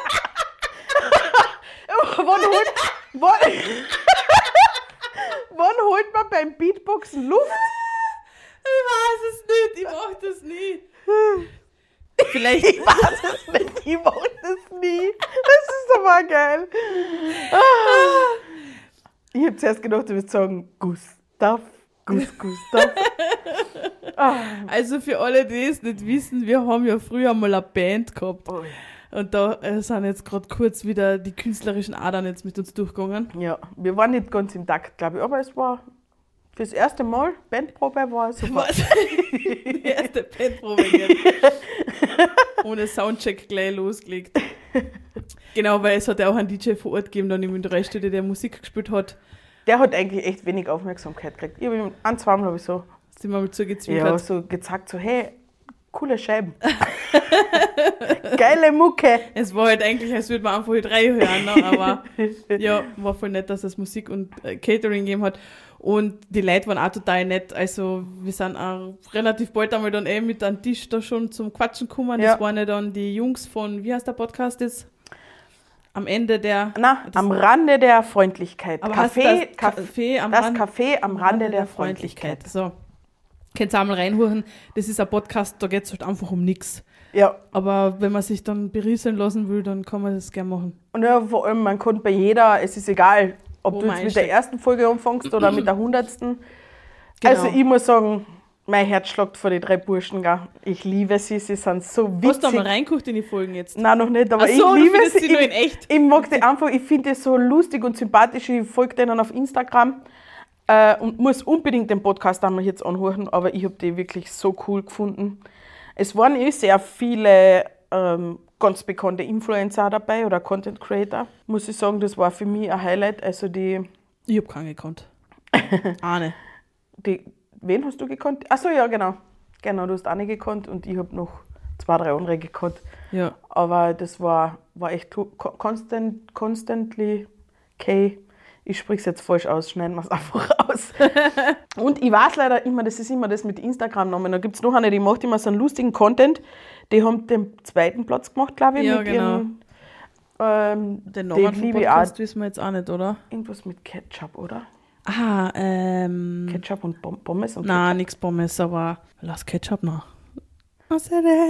Wann holt man beim Beatboxen Luft? Ich weiß es nicht, ich mach das nie. Vielleicht. Ich weiß es nicht, ich mach das nie. Das ist aber geil. Ich hab zuerst gedacht, du wirst sagen, Gustav. Also für alle, die es nicht wissen, wir haben ja früher mal eine Band gehabt. Oh ja. Und da sind jetzt gerade kurz wieder die künstlerischen Adern jetzt mit uns durchgegangen. Ja, wir waren nicht ganz im Takt, glaube ich, aber es war fürs erste Mal, Bandprobe war super. Was? Die erste Bandprobe jetzt. Ohne Soundcheck gleich losgelegt. Genau, weil es hat ja auch einen DJ vor Ort gegeben, dann im Drehstudio, der Musik gespielt hat. Der hat eigentlich echt wenig Aufmerksamkeit gekriegt. Ich habe ihm zweimal habe ich so, Sind wir mal zugezwinkert. so gezeigt, so hey, coole Scheiben. Geile Mucke. Es war halt eigentlich, als würde man einfach die 3 hören, ne? Aber ja, war voll nett, dass es Musik und Catering gegeben hat. Und die Leute waren auch total nett. Also wir sind auch relativ bald einmal dann mit am Tisch da schon zum Quatschen gekommen. Ja. Das waren ja dann die Jungs von, wie heißt der Podcast jetzt? Am Ende der... Am Rande der Freundlichkeit. Aber Café am Rande der Freundlichkeit. So, könnt ihr auch mal reinhören. Das ist ein Podcast, da geht es halt einfach um nichts. Ja. Aber wenn man sich dann berieseln lassen will, dann kann man das gerne machen. Und ja, vor allem, man kann bei jeder, es ist egal, ob Wo du man jetzt mit der ersten Folge anfängst oder mit der 100. Genau. Also ich muss sagen, mein Herz schlägt vor die 3 Burschen. Gell. Ich liebe sie sind so witzig. Hast du da mal reingeguckt in die Folgen jetzt? Nein, noch nicht, aber Ach so, ich liebe du findest sie nur in echt. Ich mag die einfach, ich finde die so lustig und sympathisch. Ich folge denen auf Instagram und muss unbedingt den Podcast einmal jetzt anhören, aber ich habe die wirklich so cool gefunden. Es waren sehr viele ganz bekannte Influencer dabei oder Content Creator. Muss ich sagen, das war für mich ein Highlight. Also Ich habe keinen gekannt. Arne. Wen hast du gekannt? Achso, ja, genau. Genau, du hast eine gekannt und ich habe noch 2, 3 andere gekannt. Ja. Aber das war echt constantly K. Ich spreche es jetzt falsch aus, schneiden wir es einfach raus. Und ich weiß leider immer, das ist immer das mit Instagram-Namen. Da gibt es noch eine, die macht immer so einen lustigen Content. Die haben den 2. Platz gemacht, glaube ich. Ja, mit genau. Ihren, Den Namen vom liebe ich Podcast auch. wissen wir jetzt auch nicht, oder? Irgendwas mit Ketchup, oder? Ketchup und Pommes und Nein, nix Pommes, aber lass Ketchup noch. Das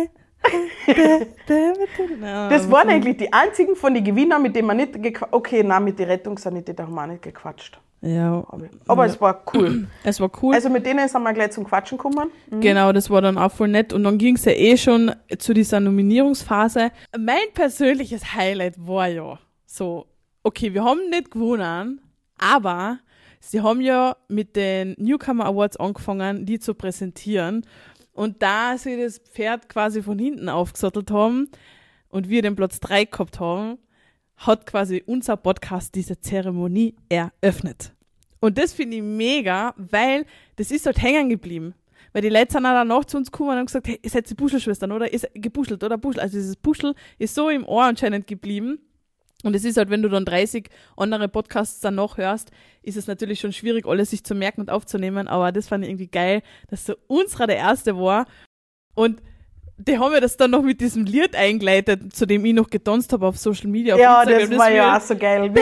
waren eigentlich die einzigen von den Gewinnern, mit denen man nicht gequatscht. Okay, nein, mit den Rettungssanitätern haben wir auch nicht gequatscht. Ja. Aber es war cool. Es war cool. Also mit denen sind wir gleich zum Quatschen gekommen. Genau, das war dann auch voll nett. Und dann ging es ja schon zu dieser Nominierungsphase. Mein persönliches Highlight war ja so, okay, wir haben nicht gewonnen, aber sie haben ja mit den Newcomer Awards angefangen, die zu präsentieren. Und da sie das Pferd quasi von hinten aufgesattelt haben und wir den Platz 3 gehabt haben, hat quasi unser Podcast diese Zeremonie eröffnet. Und das finde ich mega, weil das ist halt hängen geblieben. Weil die Leute sind auch danach zu uns gekommen und haben gesagt, hey, ihr seid die Puschelschwestern, oder? Ihr seid gepuschelt, oder? Puschel. Also dieses Puschel ist so im Ohr anscheinend geblieben. Und es ist halt, wenn du dann 30 andere Podcasts dann noch hörst, ist es natürlich schon schwierig, alles sich zu merken und aufzunehmen. Aber das fand ich irgendwie geil, dass so unserer der Erste war. Und die haben ja das dann noch mit diesem Lied eingeleitet, zu dem ich noch getanzt habe auf Social Media. Auf Ja, Instagram. das war ja auch so geil.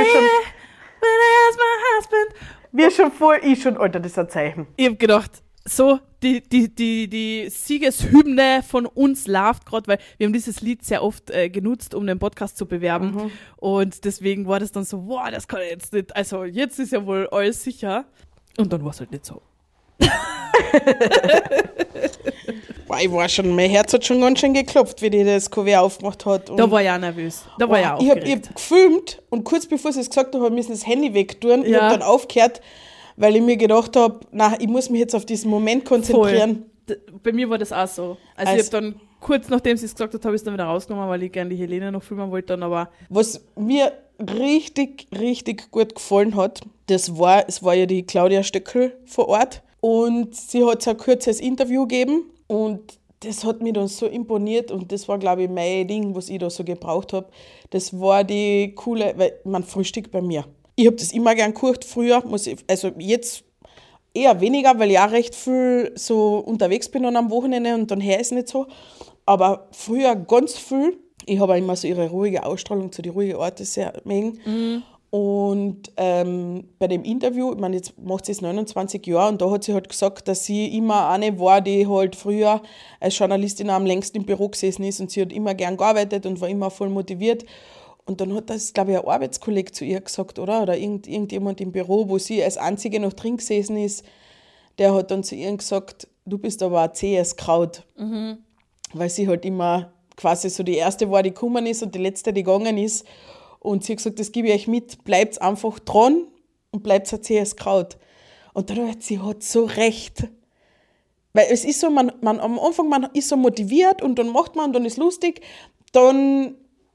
Ich schon, Alter, das ist ein Zeichen. Ich hab gedacht, so, die Siegeshymne von uns läuft gerade, weil wir haben dieses Lied sehr oft genutzt, um den Podcast zu bewerben. Und deswegen war das dann so, wow, das kann ich jetzt nicht, also jetzt ist ja wohl alles sicher. Und dann war es halt nicht so. Ich war schon, mein Herz hat schon ganz schön geklopft, wie die das Kuvert aufgemacht hat. Und Da war ich auch nervös. Da war ich auch aufgeregt. Ich hab gefilmt und kurz bevor sie es gesagt haben, müssen das Handy wegtun. Ich Ja. habe dann aufgehört, weil ich mir gedacht habe, ich muss mich jetzt auf diesen Moment konzentrieren. Bei mir war das auch so. Also ich habe dann kurz nachdem sie es gesagt hat, habe ich es dann wieder rausgenommen, weil ich gerne die Helene noch filmen wollte. Dann aber Was mir richtig, richtig gut gefallen hat, es war ja die Claudia Stöckel vor Ort und sie hat so ein kurzes Interview gegeben und das hat mich dann so imponiert und das war, glaube ich, mein Ding, was ich da so gebraucht habe. Das war die coole, weil man frühstückt bei mir. Ich habe das immer gern gekocht früher, also jetzt eher weniger, weil ich auch recht viel so unterwegs bin dann am Wochenende und dann her ist nicht so. Aber früher ganz viel. Ich habe auch immer so ihre ruhige Ausstrahlung zu den ruhigen Orten sehr mögen. Und bei dem Interview, ich meine, jetzt macht sie es 29 Jahre und da hat sie halt gesagt, dass sie immer eine war, die halt früher als Journalistin am längsten im Büro gesessen ist und sie hat immer gern gearbeitet und war immer voll motiviert. Und dann hat das, glaube ich, ein Arbeitskollege zu ihr gesagt, oder? Oder irgendjemand im Büro, wo sie als Einzige noch drin gesessen ist, der hat dann zu ihr gesagt, du bist aber ein zähes Kraut. Weil sie halt immer quasi so die Erste war, die gekommen ist und die Letzte, die gegangen ist. Und sie hat gesagt, das gebe ich euch mit, bleibt einfach dran und bleibt ein zähes Kraut. Und dann hat sie hat so recht. Weil es ist so, am Anfang, man ist so motiviert und dann macht man und dann ist lustig. Dann,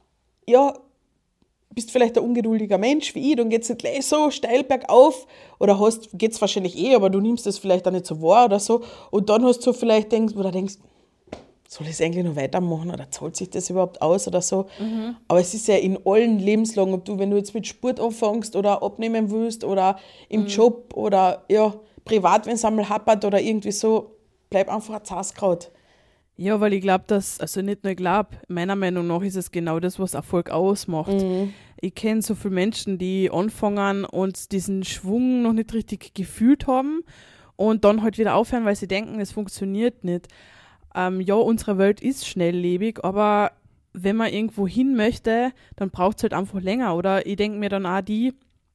ja, bist vielleicht ein ungeduldiger Mensch wie ich, dann geht es nicht gleich so steil bergauf oder geht es wahrscheinlich aber du nimmst das vielleicht auch nicht so wahr oder so. Und dann hast du vielleicht denkst, soll ich es eigentlich noch weitermachen oder zahlt sich das überhaupt aus oder so. Aber es ist ja in allen Lebenslagen, wenn du jetzt mit Sport anfängst oder abnehmen willst oder im Job oder ja, privat, wenn es einmal happert oder irgendwie so, bleib einfach ein Zaskraut. ja, weil ich glaube, also nicht nur ich glaube, meiner Meinung nach ist es genau das, was Erfolg ausmacht. Ich kenne so viele Menschen, die anfangen und diesen Schwung noch nicht richtig gefühlt haben und dann halt wieder aufhören, weil sie denken, es funktioniert nicht. Ja, unsere Welt ist schnelllebig, aber wenn man irgendwo hin möchte, dann braucht es halt einfach länger. Oder ich denke mir dann auch die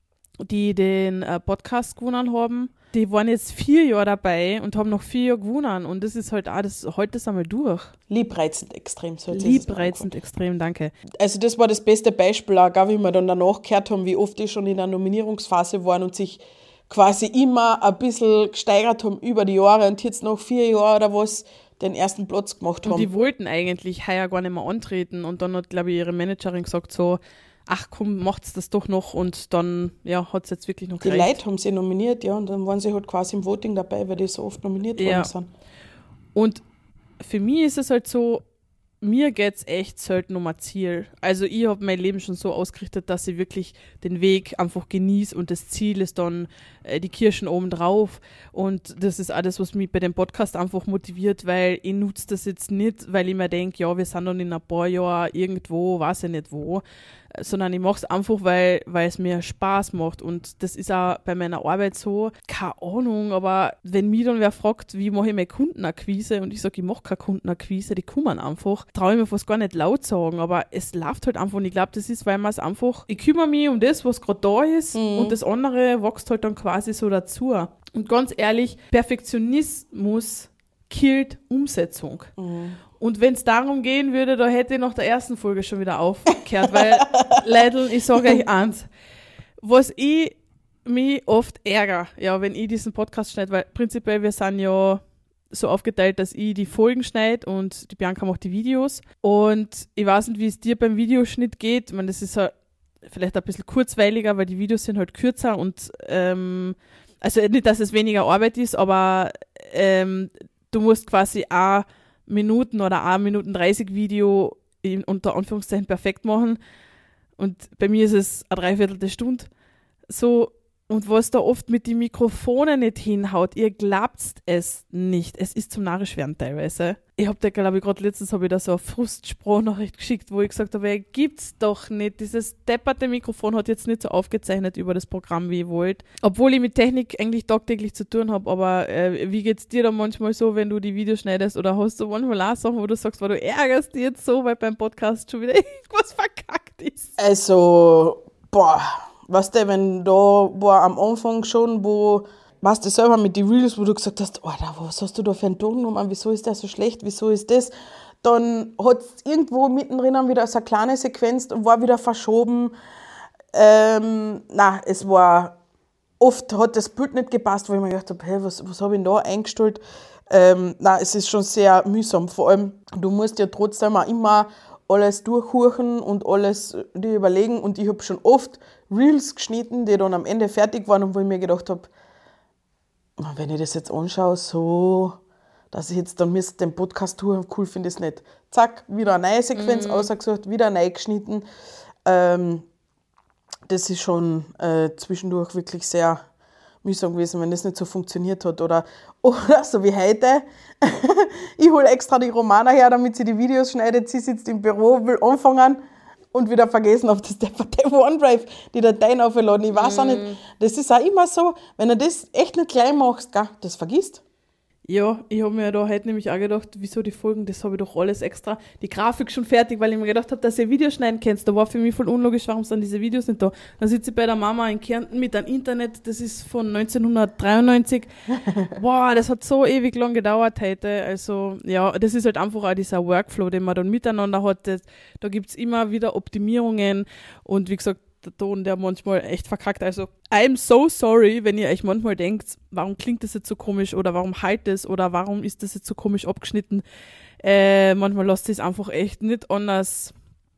den Podcast gewonnen haben, die waren jetzt 4 Jahre dabei und haben noch 4 Jahre gewonnen. Und das ist halt auch, heute das einmal durch. Liebreizend extrem. So Liebreizend extrem, danke. Also das war das beste Beispiel, auch wie wir dann danach gehört haben, wie oft die schon in der Nominierungsphase waren und sich quasi immer ein bisschen gesteigert haben über die Jahre und jetzt noch 4 Jahre oder was den ersten Platz gemacht haben. Und die wollten eigentlich heuer gar nicht mehr antreten und dann hat, glaube ich, ihre Managerin gesagt so, ach komm, macht's das doch noch und dann, ja, hat's jetzt wirklich noch Die gereicht. Leute haben sie nominiert, ja, und dann waren sie halt quasi im Voting dabei, weil die so oft nominiert worden sind. Und für mich ist es halt so, mir geht's echt selten um ein Ziel. Also ich habe mein Leben schon so ausgerichtet, dass ich wirklich den Weg einfach genieße und das Ziel ist dann die Kirschen oben drauf. Und das ist alles, was mich bei dem Podcast einfach motiviert, weil ich nutze das jetzt nicht, weil ich mir denke, ja, wir sind dann in ein paar Jahren irgendwo, weiß ich nicht wo, sondern ich mache es einfach, weil es mir Spaß macht. Und das ist auch bei meiner Arbeit so, keine Ahnung, aber wenn mich dann wer fragt, wie mache ich meine Kundenakquise und ich sage, ich mache keine Kundenakquise, die kommen einfach, traue ich mir fast gar nicht laut sagen, aber es läuft halt einfach und ich glaube, das ist, weil man es einfach, ich kümmere mich um das, was gerade da ist und das andere wächst halt dann quasi so dazu. Und ganz ehrlich, Perfektionismus killt Umsetzung. Und wenn es darum gehen würde, da hätte ich nach der ersten Folge schon wieder aufgehört, weil, Leute, ich sage euch eins, was ich mich oft ärgere, ja, wenn ich diesen Podcast schneide, weil prinzipiell wir sind ja so aufgeteilt, dass ich die Folgen schneide und die Bianca macht die Videos. Und ich weiß nicht, wie es dir beim Videoschnitt geht. Ich meine, das ist halt vielleicht ein bisschen kurzweiliger, weil die Videos sind halt kürzer und also nicht, dass es weniger Arbeit ist, aber du musst quasi 1 Minuten oder 1 Minuten 30 Video unter Anführungszeichen perfekt machen. Und bei mir ist es eine 3/4 Stunde. So, und was da oft mit den Mikrofonen nicht hinhaut, ihr glaubt es nicht. Es ist zum narrisch werden teilweise. Ich habe da, glaube ich, gerade letztens habe ich da so eine Frustsprachnachricht geschickt, wo ich gesagt habe, gibt's doch nicht. Dieses depperte Mikrofon hat jetzt nicht so aufgezeichnet über das Programm, wie ihr wollt. Obwohl ich mit Technik eigentlich tagtäglich zu tun habe, aber wie geht's dir da manchmal so, wenn du die Videos schneidest oder hast du manchmal auch Sachen, wo du sagst, weil du ärgerst dich jetzt so, weil beim Podcast schon wieder irgendwas verkackt ist? Also, weißt du, wenn da war am Anfang schon, wo, weißt du selber mit den Reels, wo du gesagt hast, Alter, was hast du da für einen Ton genommen, wieso ist der so schlecht, wieso ist das? Dann hat es irgendwo mittendrin wieder so eine kleine Sequenz und war wieder verschoben. Es war, oft hat das Bild nicht gepasst, wo ich mir gedacht habe, hey, was habe ich denn da eingestellt? Es ist schon sehr mühsam, vor allem, du musst ja trotzdem auch immer alles durchhorchen und alles dir überlegen. Und ich habe schon oft Reels geschnitten, die dann am Ende fertig waren und wo ich mir gedacht habe, wenn ich das jetzt anschaue, so, dass ich jetzt dann den Podcast tue, cool finde ich es nicht. Zack, wieder eine neue Sequenz ausgesucht, wieder neu geschnitten. Das ist schon zwischendurch wirklich sehr mühsam gewesen, wenn das nicht so funktioniert hat. Oder so wie heute, ich hole extra die Romana her, damit sie die Videos schneidet. Sie sitzt im Büro, will anfangen und wieder vergessen auf das OneDrive die Dateien aufladen. Ich weiß auch nicht, das ist auch immer so, wenn du das echt nicht gleich machst, das vergisst. Ja, ich habe mir da heute nämlich auch gedacht, wieso die Folgen, das habe ich doch alles extra, die Grafik schon fertig, weil ich mir gedacht habe, dass ihr Videos schneiden könnt. Da war für mich voll unlogisch, warum sind diese Videos nicht da. Dann sitze ich bei der Mama in Kärnten mit einem Internet, das ist von 1993. Boah, das hat so ewig lang gedauert heute. Also ja, das ist halt einfach auch dieser Workflow, den man dann miteinander hat. Da gibt's immer wieder Optimierungen und wie gesagt, der Ton, der manchmal echt verkackt. Also, I'm so sorry, wenn ihr euch manchmal denkt, warum klingt das jetzt so komisch oder warum halt das oder warum ist das jetzt so komisch abgeschnitten. Manchmal lässt es einfach echt nicht anders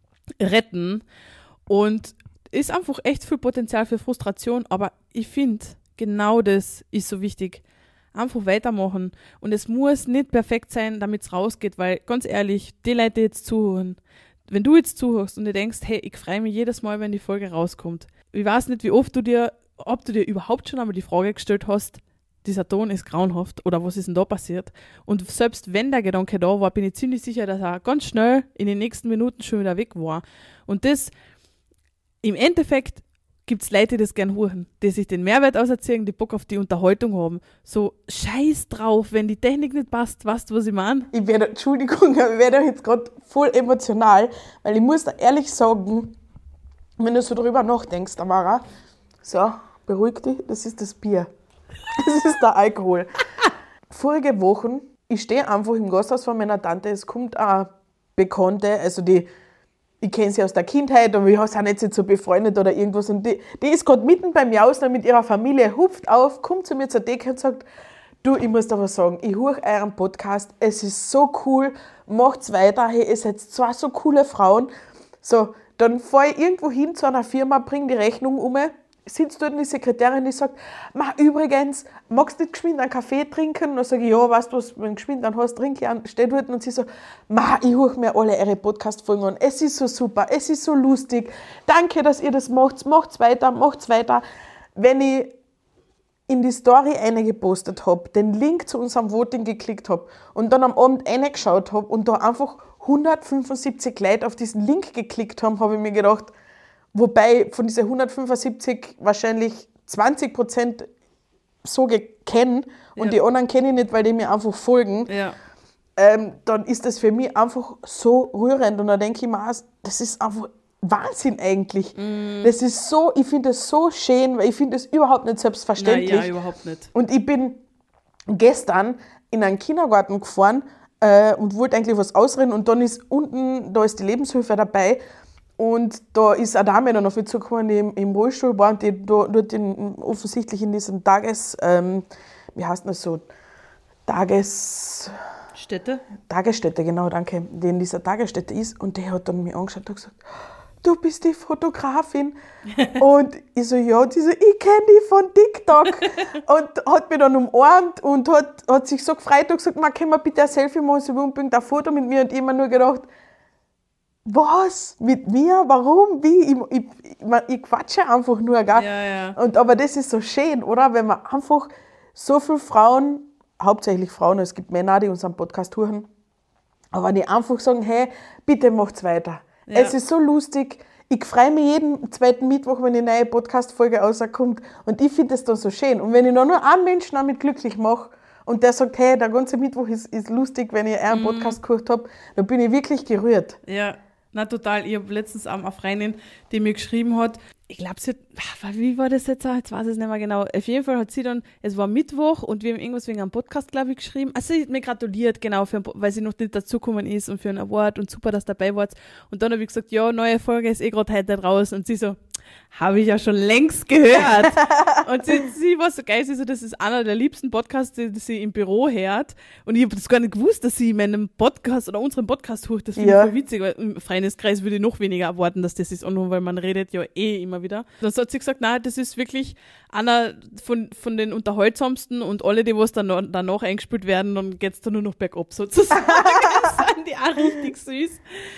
retten und ist einfach echt viel Potenzial für Frustration, aber ich finde, genau das ist so wichtig. Einfach weitermachen und es muss nicht perfekt sein, damit es rausgeht, weil ganz ehrlich, die Leute, die jetzt zuhören, wenn du jetzt zuhörst und dir denkst, hey, ich freue mich jedes Mal, wenn die Folge rauskommt. Ich weiß nicht, wie oft ob du dir überhaupt schon einmal die Frage gestellt hast, dieser Ton ist grauenhaft oder was ist denn da passiert? Und selbst wenn der Gedanke da war, bin ich ziemlich sicher, dass er ganz schnell in den nächsten Minuten schon wieder weg war. Und das, im Endeffekt, gibt es Leute, die das gern hören, die sich den Mehrwert auserzählen, die Bock auf die Unterhaltung haben. So, scheiß drauf, wenn die Technik nicht passt, weißt du, was ich meine? Entschuldigung, ich werde jetzt gerade voll emotional, weil ich muss da ehrlich sagen, wenn du so drüber nachdenkst, Tamara, so, beruhig dich, das ist das Bier. Das ist der Alkohol. Vorige Wochen, ich stehe einfach im Gasthaus von meiner Tante, es kommt eine Bekannte, also ich kenne sie aus der Kindheit, aber wir sind jetzt nicht so befreundet oder irgendwas. Und die ist gerade mitten beim Jausen mit ihrer Familie, hupft auf, kommt zu mir zur Decke und sagt, du, ich muss dir was sagen, ich höre euren Podcast, es ist so cool, macht's weiter, hey, ihr seid zwei so coole Frauen. So, dann fahre ich irgendwo hin zu einer Firma, bringe die Rechnung um, sitzt dort die Sekretärin, die sagt, übrigens, magst du nicht geschwind einen Kaffee trinken? Und dann sage ich, ja, weißt du was, wenn du geschwind einen hast, trinke ich einen. Steht dort und sie so, ich höre mir alle eure Podcast-Folgen an, es ist so super, es ist so lustig, danke, dass ihr das macht's weiter. Wenn ich in die Story gepostet habe, den Link zu unserem Voting geklickt habe und dann am Abend reingeschaut habe und da einfach 175 Leute auf diesen Link geklickt haben, habe ich mir gedacht, wobei von diesen 175 wahrscheinlich 20% so kennen und die anderen kenne ich nicht, weil die mir einfach folgen, Ja. dann ist das für mich einfach so rührend. Und da denke ich mir auch, das ist einfach Wahnsinn eigentlich. Das ist so, ich finde das so schön, weil ich finde das überhaupt nicht selbstverständlich. Nein, ja, überhaupt nicht. Und ich bin gestern in einen Kindergarten gefahren und wollte eigentlich was ausreden und dann ist unten, da ist die Lebenshilfe dabei und da ist eine Dame dann auf mich zugekommen, die im Rollstuhl war und die dort offensichtlich in diesem wie heißt das so, Tagesstätte, genau, danke, die in dieser Tagesstätte ist und die hat dann mich angeschaut und gesagt, du bist die Fotografin. Und ich so, ja, die so, ich kenne die von TikTok. Und hat mich dann umarmt und hat sich so gefreut und gesagt, können wir bitte ein Selfie machen, sie will unbedingt ein Foto mit mir. Und ich habe mir nur gedacht, was? Mit mir? Warum? Wie? Ich quatsche einfach nur, gell? Ja. Aber das ist so schön, oder? Wenn man einfach so viele Frauen, hauptsächlich Frauen, es gibt Männer, die unseren Podcast hören, aber die einfach sagen, hey, bitte macht's weiter. Ja. Es ist so lustig. Ich freue mich jeden zweiten Mittwoch, wenn eine neue Podcast-Folge rauskommt. Und ich finde das dann so schön. Und wenn ich dann nur einen Menschen damit glücklich mache und der sagt, hey, der ganze Mittwoch ist lustig, wenn ich einen Podcast gehört habe, dann bin ich wirklich gerührt. Ja, na total. Ich habe letztens auch eine Freundin, die mir geschrieben hat, ich glaube, wie war das jetzt? Jetzt weiß ich es nicht mehr genau. Auf jeden Fall hat sie dann, es war Mittwoch und wir haben irgendwas wegen einem Podcast, glaube ich, geschrieben. Also sie hat mir gratuliert, genau, weil sie noch nicht dazugekommen ist und für einen Award und super, dass ihr dabei wart. Und dann habe ich gesagt, ja, neue Folge ist gerade heute raus. Und sie so, habe ich ja schon längst gehört. Und sie war so geil, sie so, das ist einer der liebsten Podcasts, die sie im Büro hört. Und ich habe das gar nicht gewusst, dass sie in meinem Podcast oder unseren Podcast hört. Das finde ich voll witzig, weil im Freundeskreis würde ich noch weniger erwarten, dass das ist, und weil man redet ja immer wieder. Dann hat sie gesagt, nein, das ist wirklich einer von den unterhaltsamsten und alle, die was danach eingespielt werden, dann geht's da nur noch bergab sozusagen. Das sind die auch richtig süß.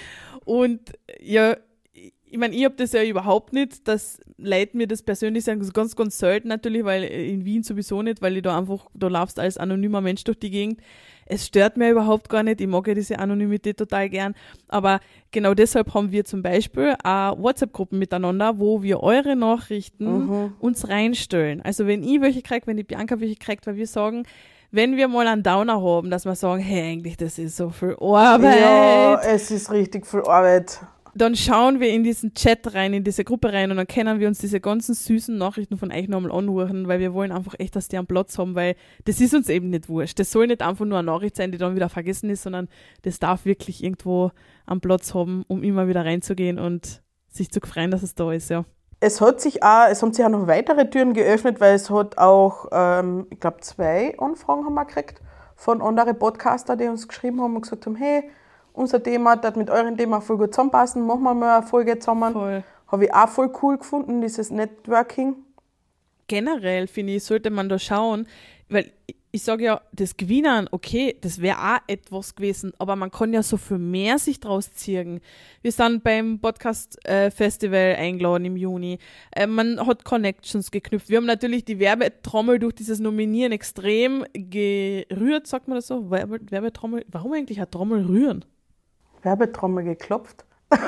Und ja, ich meine, ich habe das ja überhaupt nicht, dass Leute mir das persönlich sagen, das ist ganz, ganz selten natürlich, weil in Wien sowieso nicht, weil ich da laufst als anonymer Mensch durch die Gegend. Es stört mir überhaupt gar nicht, ich mag ja diese Anonymität total gern, aber genau deshalb haben wir zum Beispiel auch WhatsApp-Gruppen miteinander, wo wir eure Nachrichten uns reinstellen. Also wenn ich welche kriege, wenn die Bianca welche kriegt, weil wir sagen, wenn wir mal einen Downer haben, dass wir sagen, hey, eigentlich, das ist so viel Arbeit. Ja, es ist richtig viel Arbeit. Dann schauen wir in diesen Chat rein, in diese Gruppe rein und dann können wir uns diese ganzen süßen Nachrichten von euch nochmal anhören, weil wir wollen einfach echt, dass die einen Platz haben, weil das ist uns eben nicht wurscht. Das soll nicht einfach nur eine Nachricht sein, die dann wieder vergessen ist, sondern das darf wirklich irgendwo einen Platz haben, um immer wieder reinzugehen und sich zu freuen, dass es da ist, ja. Es haben sich auch noch weitere Türen geöffnet, weil es hat auch, ich glaube, 2 Anfragen haben wir gekriegt von anderen Podcaster, die uns geschrieben haben und gesagt haben, hey, unser Thema das mit eurem Thema voll gut zusammenpassen, machen wir mal eine Folge zusammen. Voll. Habe ich auch voll cool gefunden, dieses Networking. Generell, finde ich, sollte man da schauen, weil ich sage ja, das Gewinnen, okay, das wäre auch etwas gewesen, aber man kann ja so viel mehr sich draus ziehen. Wir sind beim Podcast-Festival eingeladen im Juni. Man hat Connections geknüpft. Wir haben natürlich die Werbetrommel durch dieses Nominieren extrem gerührt, sagt man das so? Werbetrommel, warum eigentlich eine Trommel rühren? Werbetrommel geklopft.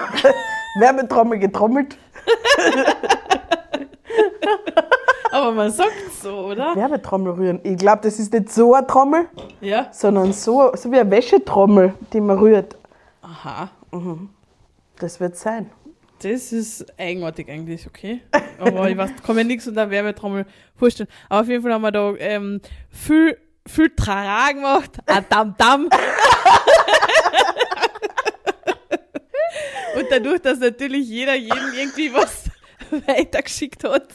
Werbetrommel getrommelt. Aber man sagt so, oder? Werbetrommel rühren. Ich glaube, das ist nicht so eine Trommel, Ja. sondern so wie eine Wäschetrommel, die man rührt. Aha. Das wird sein. Das ist eigenartig eigentlich, okay. Aber ich weiß, kann mir nichts unter Werbetrommel vorstellen. Aber auf jeden Fall haben wir da viel Trara gemacht. Dam. Und dadurch, dass natürlich jeder jedem irgendwie was weitergeschickt hat.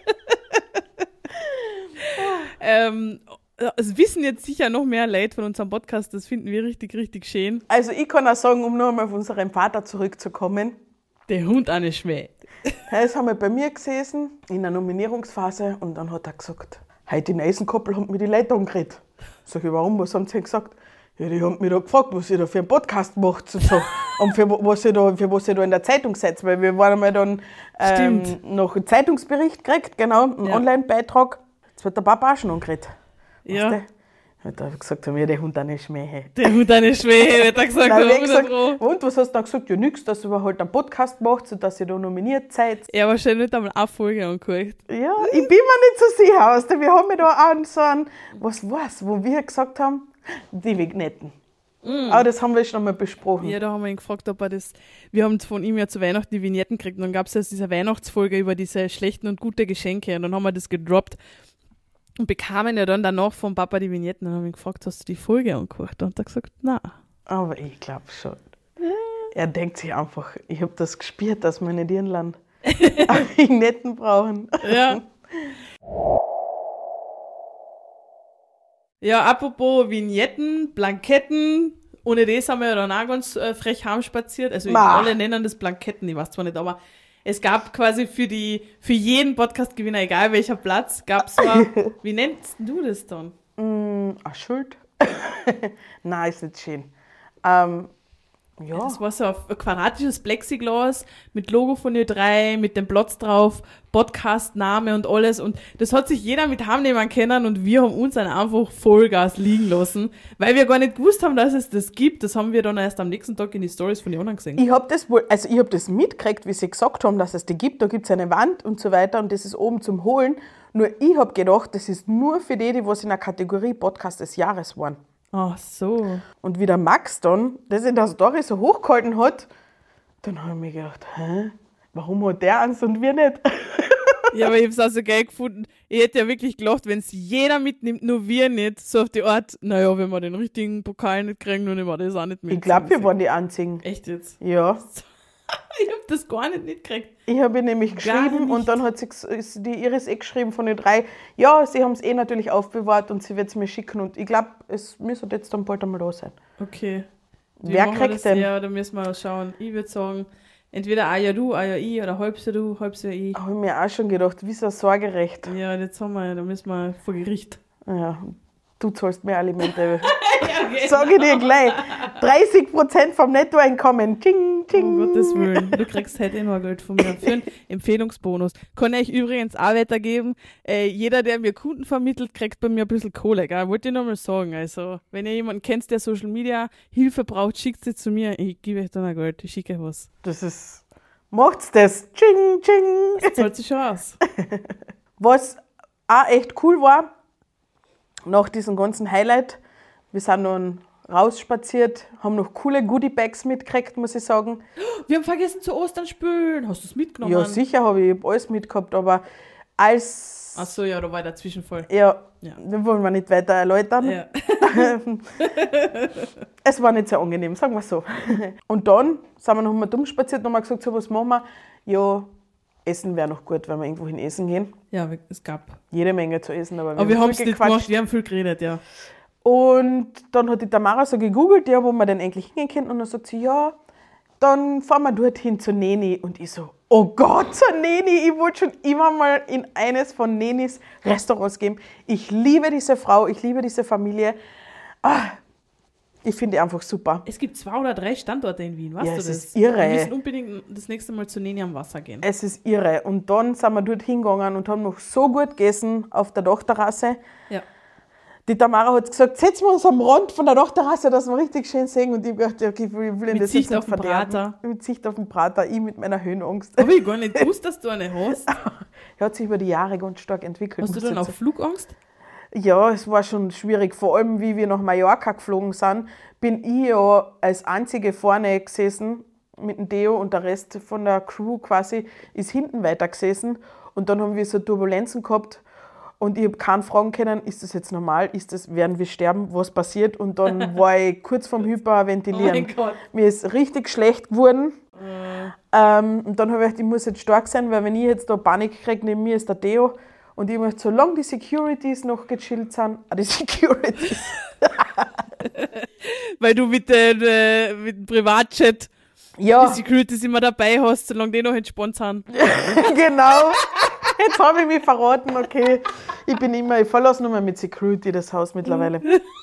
Es wissen jetzt sicher noch mehr Leute von unserem Podcast, das finden wir richtig, richtig schön. Also ich kann auch sagen, um noch einmal auf unseren Vater zurückzukommen. Der Hund auch nicht schmäh. Er ist einmal bei mir gesessen, in der Nominierungsphase, und dann hat er gesagt, heute in Eisenkoppel haben mir die Leute angeredet. Sag ich, warum? Was haben sie denn gesagt? Ja, die haben mich da gefragt, was ihr da für einen Podcast macht und so. Und für was ihr da in der Zeitung seid. Weil wir waren einmal dann noch einen Zeitungsbericht gekriegt, genau, einen Online-Beitrag. Jetzt wird der Papa auch schon angeredet. Ja. Weißt Hat er gesagt, mir der Hund eine Schmähe. Der Hund eine Schwäche, hat er gesagt. Nein, der ich gesagt Hund und was hast du dann gesagt? Ja, nix, dass ihr halt einen Podcast macht, sodass ihr da nominiert seid. er wahrscheinlich nicht einmal eine Folge angehört. Ja, ich bin mir nicht so sicher aus. Wir haben ja da auch so einen, was war's, wo wir gesagt haben, die Vignetten. Aber das haben wir schon mal besprochen. Ja, da haben wir ihn gefragt, ob er das. Wir haben von ihm ja zu Weihnachten die Vignetten gekriegt. Und dann gab es ja diese Weihnachtsfolge über diese schlechten und guten Geschenke. Und dann haben wir das gedroppt und bekamen ja dann danach vom Papa die Vignetten. Und dann haben wir ihn gefragt, hast du die Folge angehört? Und er hat gesagt, nein. Aber ich glaube schon. Er denkt sich einfach, ich habe das gespürt, dass meine Dirnland Vignetten brauchen. Ja. Ja, apropos Vignetten, Blanketten, ohne das haben wir ja dann auch ganz frech heimspaziert. Also alle nennen das Blanketten, ich weiß zwar nicht, aber es gab quasi für jeden Podcast-Gewinner, egal welcher Platz, gab es so, wie nennst du das dann? Ein Schild? Nein, ist nicht schön. Ja. Das war so ein quadratisches Plexiglas mit Logo von Ö3, mit dem Platz drauf, Podcast-Name und alles. Und das hat sich jeder mit heimnehmen können und wir haben uns dann einfach Vollgas liegen lassen, weil wir gar nicht gewusst haben, dass es das gibt. Das haben wir dann erst am nächsten Tag in die Stories von den anderen gesehen. Ich habe das mitgekriegt, wie sie gesagt haben, dass es die gibt. Da gibt es eine Wand und so weiter und das ist oben zum Holen. Nur ich habe gedacht, das ist nur für die was in der Kategorie Podcast des Jahres waren. Ach so. Und wie der Max dann das in der Story so hochgehalten hat, dann habe ich mir gedacht, warum hat der eins und wir nicht? Ja, aber ich habe es auch so geil gefunden. Ich hätte ja wirklich gelacht, wenn es jeder mitnimmt, nur wir nicht. So auf die Art, naja, wenn wir den richtigen Pokal nicht kriegen, dann nehmen wir das auch nicht mit. Ich glaube, wir waren die Einzigen. Echt jetzt? Ja. Ich habe das gar nicht mitgekriegt. Ich habe ihr nämlich geschrieben und dann hat sie die Iris geschrieben von den 3. Ja, sie haben es natürlich aufbewahrt und sie wird es mir schicken. Und ich glaube, es müsste jetzt dann bald einmal da sein. Okay. Wer kriegt denn? Ja, da müssen wir schauen. Ich würde sagen, entweder ja du, ja ich oder halb's ja du, halb's ja ich. Habe ich mir auch schon gedacht, wie so ein Sorgerecht. Ja, jetzt haben wir, da müssen wir vor Gericht. Ja, du zahlst mehr Alimente. Ja, genau. Sag ich dir gleich. 30% vom Nettoeinkommen. Tsching, tsching. Um Gottes Willen. Du kriegst heute immer Geld von mir. Für einen Empfehlungsbonus. Kann ich übrigens auch weitergeben. Jeder, der mir Kunden vermittelt, kriegt bei mir ein bisschen Kohle. Gell? Wollte ich nochmal sagen. Also, wenn ihr jemanden kennt, der Social Media Hilfe braucht, schickt sie zu mir. Ich gebe euch dann ein Geld. Ich schicke was. Das ist... Macht's das. Tsching, tsching. Das zahlt sich schon aus. Was auch echt cool war, nach diesem ganzen Highlight, wir sind dann rausspaziert, haben noch coole Goodie-Bags mitgekriegt, muss ich sagen. Wir haben vergessen zu Ostern spülen. Hast du es mitgenommen? Ja, sicher habe ich alles mitgehabt, aber als... Ach so, ja, da war der Zwischenfall. Ja, Ja. den wollen wir nicht weiter erläutern. Ja. Es war nicht sehr angenehm, sagen wir so. Und dann sind wir noch mal dumm spaziert und haben gesagt, so was machen wir? Ja, Essen wäre noch gut, wenn wir irgendwo hin essen gehen. Ja, es gab. Jede Menge zu essen, aber Aber wir haben es viel nicht gemacht, wir haben viel geredet, ja. Und dann hat die Tamara so gegoogelt, ja, wo wir denn eigentlich hingehen können. Und dann sagt sie, ja, dann fahren wir dorthin zu Neni. Und ich so, oh Gott, zu Neni. Ich wollte schon immer mal in eines von Nenis Restaurants gehen. Ich liebe diese Frau, ich liebe diese Familie. Ich finde die einfach super. Es gibt 2 oder 3 Standorte in Wien, weißt Ja, du es das? ist irre. Wir müssen unbedingt das nächste Mal zu Neni am Wasser gehen. Es ist irre. Und dann sind wir dort hingegangen und haben noch so gut gegessen auf der Dachterrasse. Ja. Die Tamara hat gesagt, setzen wir uns am Rand von der Dachterrasse, dass wir richtig schön sehen. Und ich habe gedacht, okay, ich will Mit das Sicht jetzt auf nicht den verderben. Prater. Mit Sicht auf den Prater, ich mit meiner Höhenangst. Habe ich gar nicht gewusst, dass du eine hast. Er hat sich über die Jahre ganz stark entwickelt. Hast du muss dann ich auch sagen. Flugangst? Ja, es war schon schwierig. Vor allem, wie wir nach Mallorca geflogen sind, bin ich ja als Einzige vorne gesessen mit dem Deo und der Rest von der Crew quasi ist hinten weiter gesessen. Und dann haben wir so Turbulenzen gehabt und ich habe keinen fragen können, ist das jetzt normal, werden wir sterben, was passiert? Und dann war ich kurz vorm Hyperventilieren. Oh mein Gott. Mir ist richtig schlecht geworden. Und dann habe ich gedacht, ich muss jetzt stark sein, weil wenn ich jetzt da Panik kriege, neben mir ist der Deo. Und ich möchte, solange die Securities noch gechillt sind, die Securities. Weil du mit dem Privatjet Ja, die Securities immer dabei hast, solange die noch entspannt sind. genau. Jetzt habe ich mich verraten, okay. Ich verlasse nur mal mit Security das Haus mittlerweile.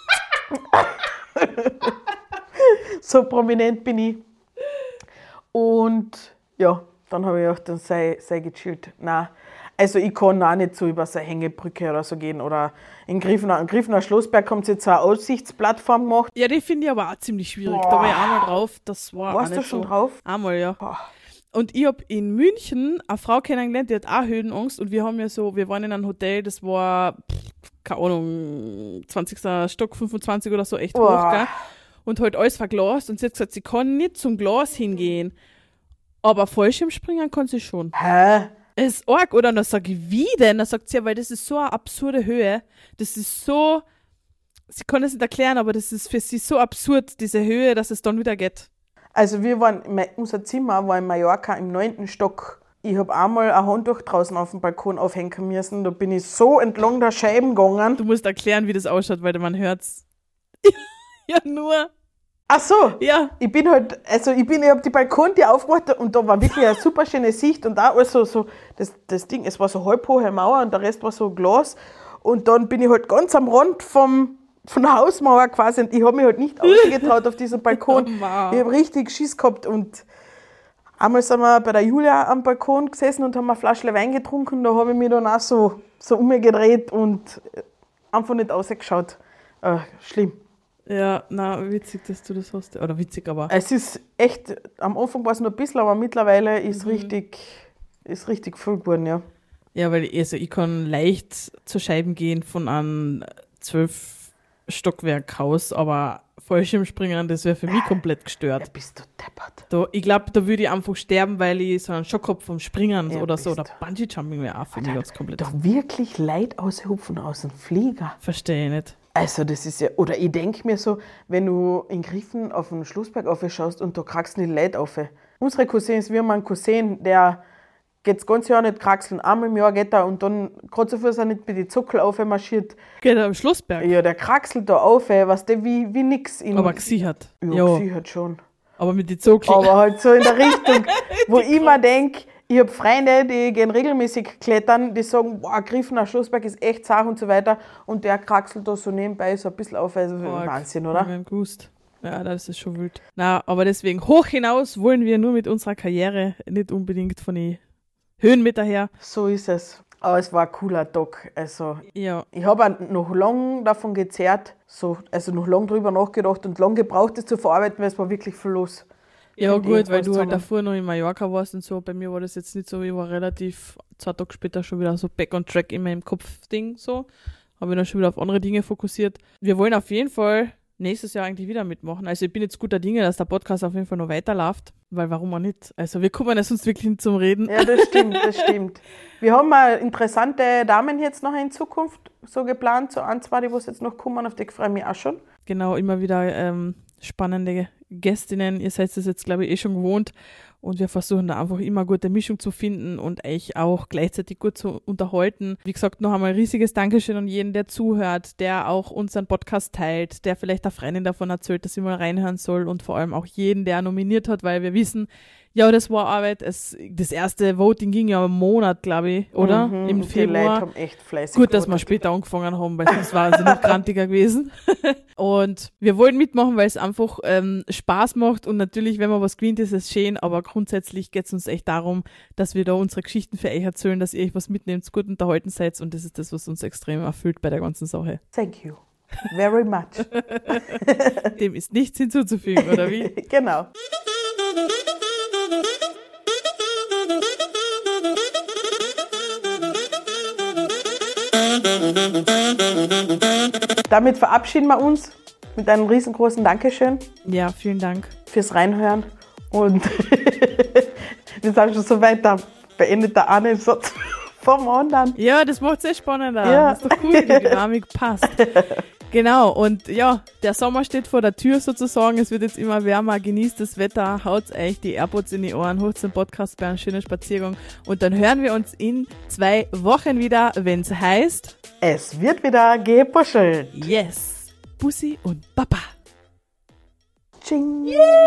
So prominent bin ich. Und ja, dann habe ich gedacht, dann sei gechillt. Nein. Also ich kann auch nicht so über so eine Hängebrücke oder so gehen. Oder in Griffener Schlossberg haben sie jetzt so eine Aussichtsplattform gemacht. Ja, die finde ich aber auch ziemlich schwierig. Da war ich einmal drauf, das war auch Warst nicht du schon so. drauf? Einmal, ja. Boah. Und ich habe in München eine Frau kennengelernt, die hat auch Höhenangst und wir waren in einem Hotel, das war, keine Ahnung, 20. Stock, 25 oder so, echt Boah. hoch, gell? Und halt alles verglast und sie hat gesagt, sie kann nicht zum Glas hingehen, aber Fallschirmspringen kann sie schon. Hä? Es ist arg, oder? Und dann sage ich, wie denn? Dann sagt sie, ja, weil das ist so eine absurde Höhe, das ist so, sie kann es nicht erklären, aber das ist für sie so absurd, diese Höhe, dass es dann wieder geht. Also unser Zimmer war in Mallorca im 9. Stock. Ich habe einmal ein Handtuch draußen auf dem Balkon aufhängen müssen. Da bin ich so entlang der Scheiben gegangen. Du musst erklären, wie das ausschaut, weil man hört's. Ja, nur. Ach so. Ja. Ich habe die Balkontür aufgemacht und da war wirklich eine super schöne Sicht und da alles so das Ding, es war so halb hohe Mauer und der Rest war so Glas. Und dann bin ich halt ganz am Rand von der Hausmauer quasi und ich habe mich halt nicht ausgetraut auf diesen Balkon. Oh, wow. Ich habe richtig Schiss gehabt und einmal sind wir bei der Julia am Balkon gesessen und haben eine Flasche Wein getrunken. Da habe ich mich dann auch so umgedreht und einfach nicht rausgeschaut. Schlimm. Ja, na, witzig, dass du das hast. Oder witzig, aber. Es ist echt, am Anfang war es noch ein bisschen, aber mittlerweile ist richtig viel geworden, ja. Ja, weil ich kann leicht zur Scheiben gehen von einem 12-Stockwerk-Haus, aber Fallschirmspringen, das wäre für mich komplett gestört. Ja, bist du deppert. Ich glaube, da würde ich einfach sterben, weil ich so einen Schock habe vom Springen Ja, oder so. bist Oder Bungee-Jumping wäre auch für mich ganz komplett. Doch wirklich Leute aushupfen aus dem Flieger. Verstehe ich nicht. Also das ist ja, oder ich denke mir so, wenn du in Griffen auf den Schlossberg aufschaust und da kraxst nicht Leute auf. Unsere Cousins, wir haben einen Cousin, der geht das ganze Jahr nicht kraxeln, einmal im Jahr geht er und dann, gerade so viel, dass er nicht bei die Zuckel aufmarschiert. Geht er am Schlossberg? Ja, der kraxelt da auf, weißt du, wie nix. Aber gesichert. Ja, gesichert schon. Aber mit den Zockeln. Aber halt so in der Richtung, wo ich mir denke, ich habe Freunde, die gehen regelmäßig klettern, die sagen, boah, Griffener Schlossberg ist echt zart und so weiter. Und der kraxelt da so nebenbei so ein bisschen auf, also Wahnsinn, oder? Ja, gewusst. Ja, das ist schon wild. Na, aber deswegen, hoch hinaus wollen wir nur mit unserer Karriere, nicht unbedingt von den Höhenmeter her. So ist es. Aber es war ein cooler Tag. Also, Ja. ich habe auch noch lange davon gezerrt, also noch lange drüber nachgedacht und lange gebraucht, das zu verarbeiten, weil es war wirklich viel los. Ja, Finde gut, ich, weil was du halt zusammen. davor noch in Mallorca warst und so. Bei mir war das jetzt nicht so, ich war relativ 2 Tage später schon wieder so back on track in meinem Kopfding so. Habe mich dann schon wieder auf andere Dinge fokussiert. Wir wollen auf jeden Fall nächstes Jahr eigentlich wieder mitmachen. Also ich bin jetzt guter Dinge, dass der Podcast auf jeden Fall noch weiterläuft, weil warum auch nicht? Also wir kommen ja sonst wirklich nicht zum Reden. Ja, das stimmt, das stimmt. Wir haben mal interessante Damen jetzt noch in Zukunft so geplant, so 1, 2, die was jetzt noch kommen, auf die freue ich mich auch schon. Genau, immer wieder spannende Gästinnen. Ihr seid es jetzt, glaube ich, schon gewohnt. Und wir versuchen da einfach immer gute Mischung zu finden und euch auch gleichzeitig gut zu unterhalten. Wie gesagt, noch einmal ein riesiges Dankeschön an jeden, der zuhört, der auch unseren Podcast teilt, der vielleicht der Freundin davon erzählt, dass sie mal reinhören soll und vor allem auch jeden, der nominiert hat, weil wir wissen, ja, das war Arbeit. Das erste Voting ging ja einen Monat, glaube ich, oder? Im Die Leute Februar. haben echt fleißig Gut, dass wir gewotet. später angefangen haben, weil sonst waren sie noch krantiger gewesen. Und wir wollen mitmachen, weil es einfach Spaß macht und natürlich, wenn man was gewinnt, ist es schön, aber grundsätzlich geht es uns echt darum, dass wir da unsere Geschichten für euch erzählen, dass ihr euch was mitnehmt, gut unterhalten seid und das ist das, was uns extrem erfüllt bei der ganzen Sache. Thank you very much. Dem ist nichts hinzuzufügen, oder wie? Genau. Damit verabschieden wir uns mit einem riesengroßen Dankeschön Ja, vielen Dank. fürs Reinhören. Und wir sagen schon so weit, da beendet der eine Satz vom anderen. Ja, das macht es sehr spannender. Ja. Das ist doch cool, die Dynamik passt. Genau, und ja, der Sommer steht vor der Tür sozusagen. Es wird jetzt immer wärmer. Genießt das Wetter, haut euch die AirPods in die Ohren, holt den Podcast bei einem schönen Spaziergang. Und dann hören wir uns in 2 Wochen wieder, wenn es heißt, Es wird wieder gepuschelt. yes, Bussi und Papa. Tsching.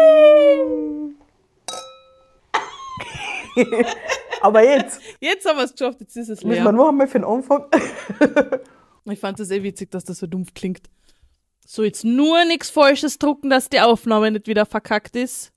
Aber jetzt Jetzt haben wir es geschafft, jetzt ist es müssen wir leer. noch einmal für den Anfang. Ich fand das witzig, dass das so dumpf klingt. So, jetzt nur nichts Falsches drucken, dass die Aufnahme nicht wieder verkackt ist.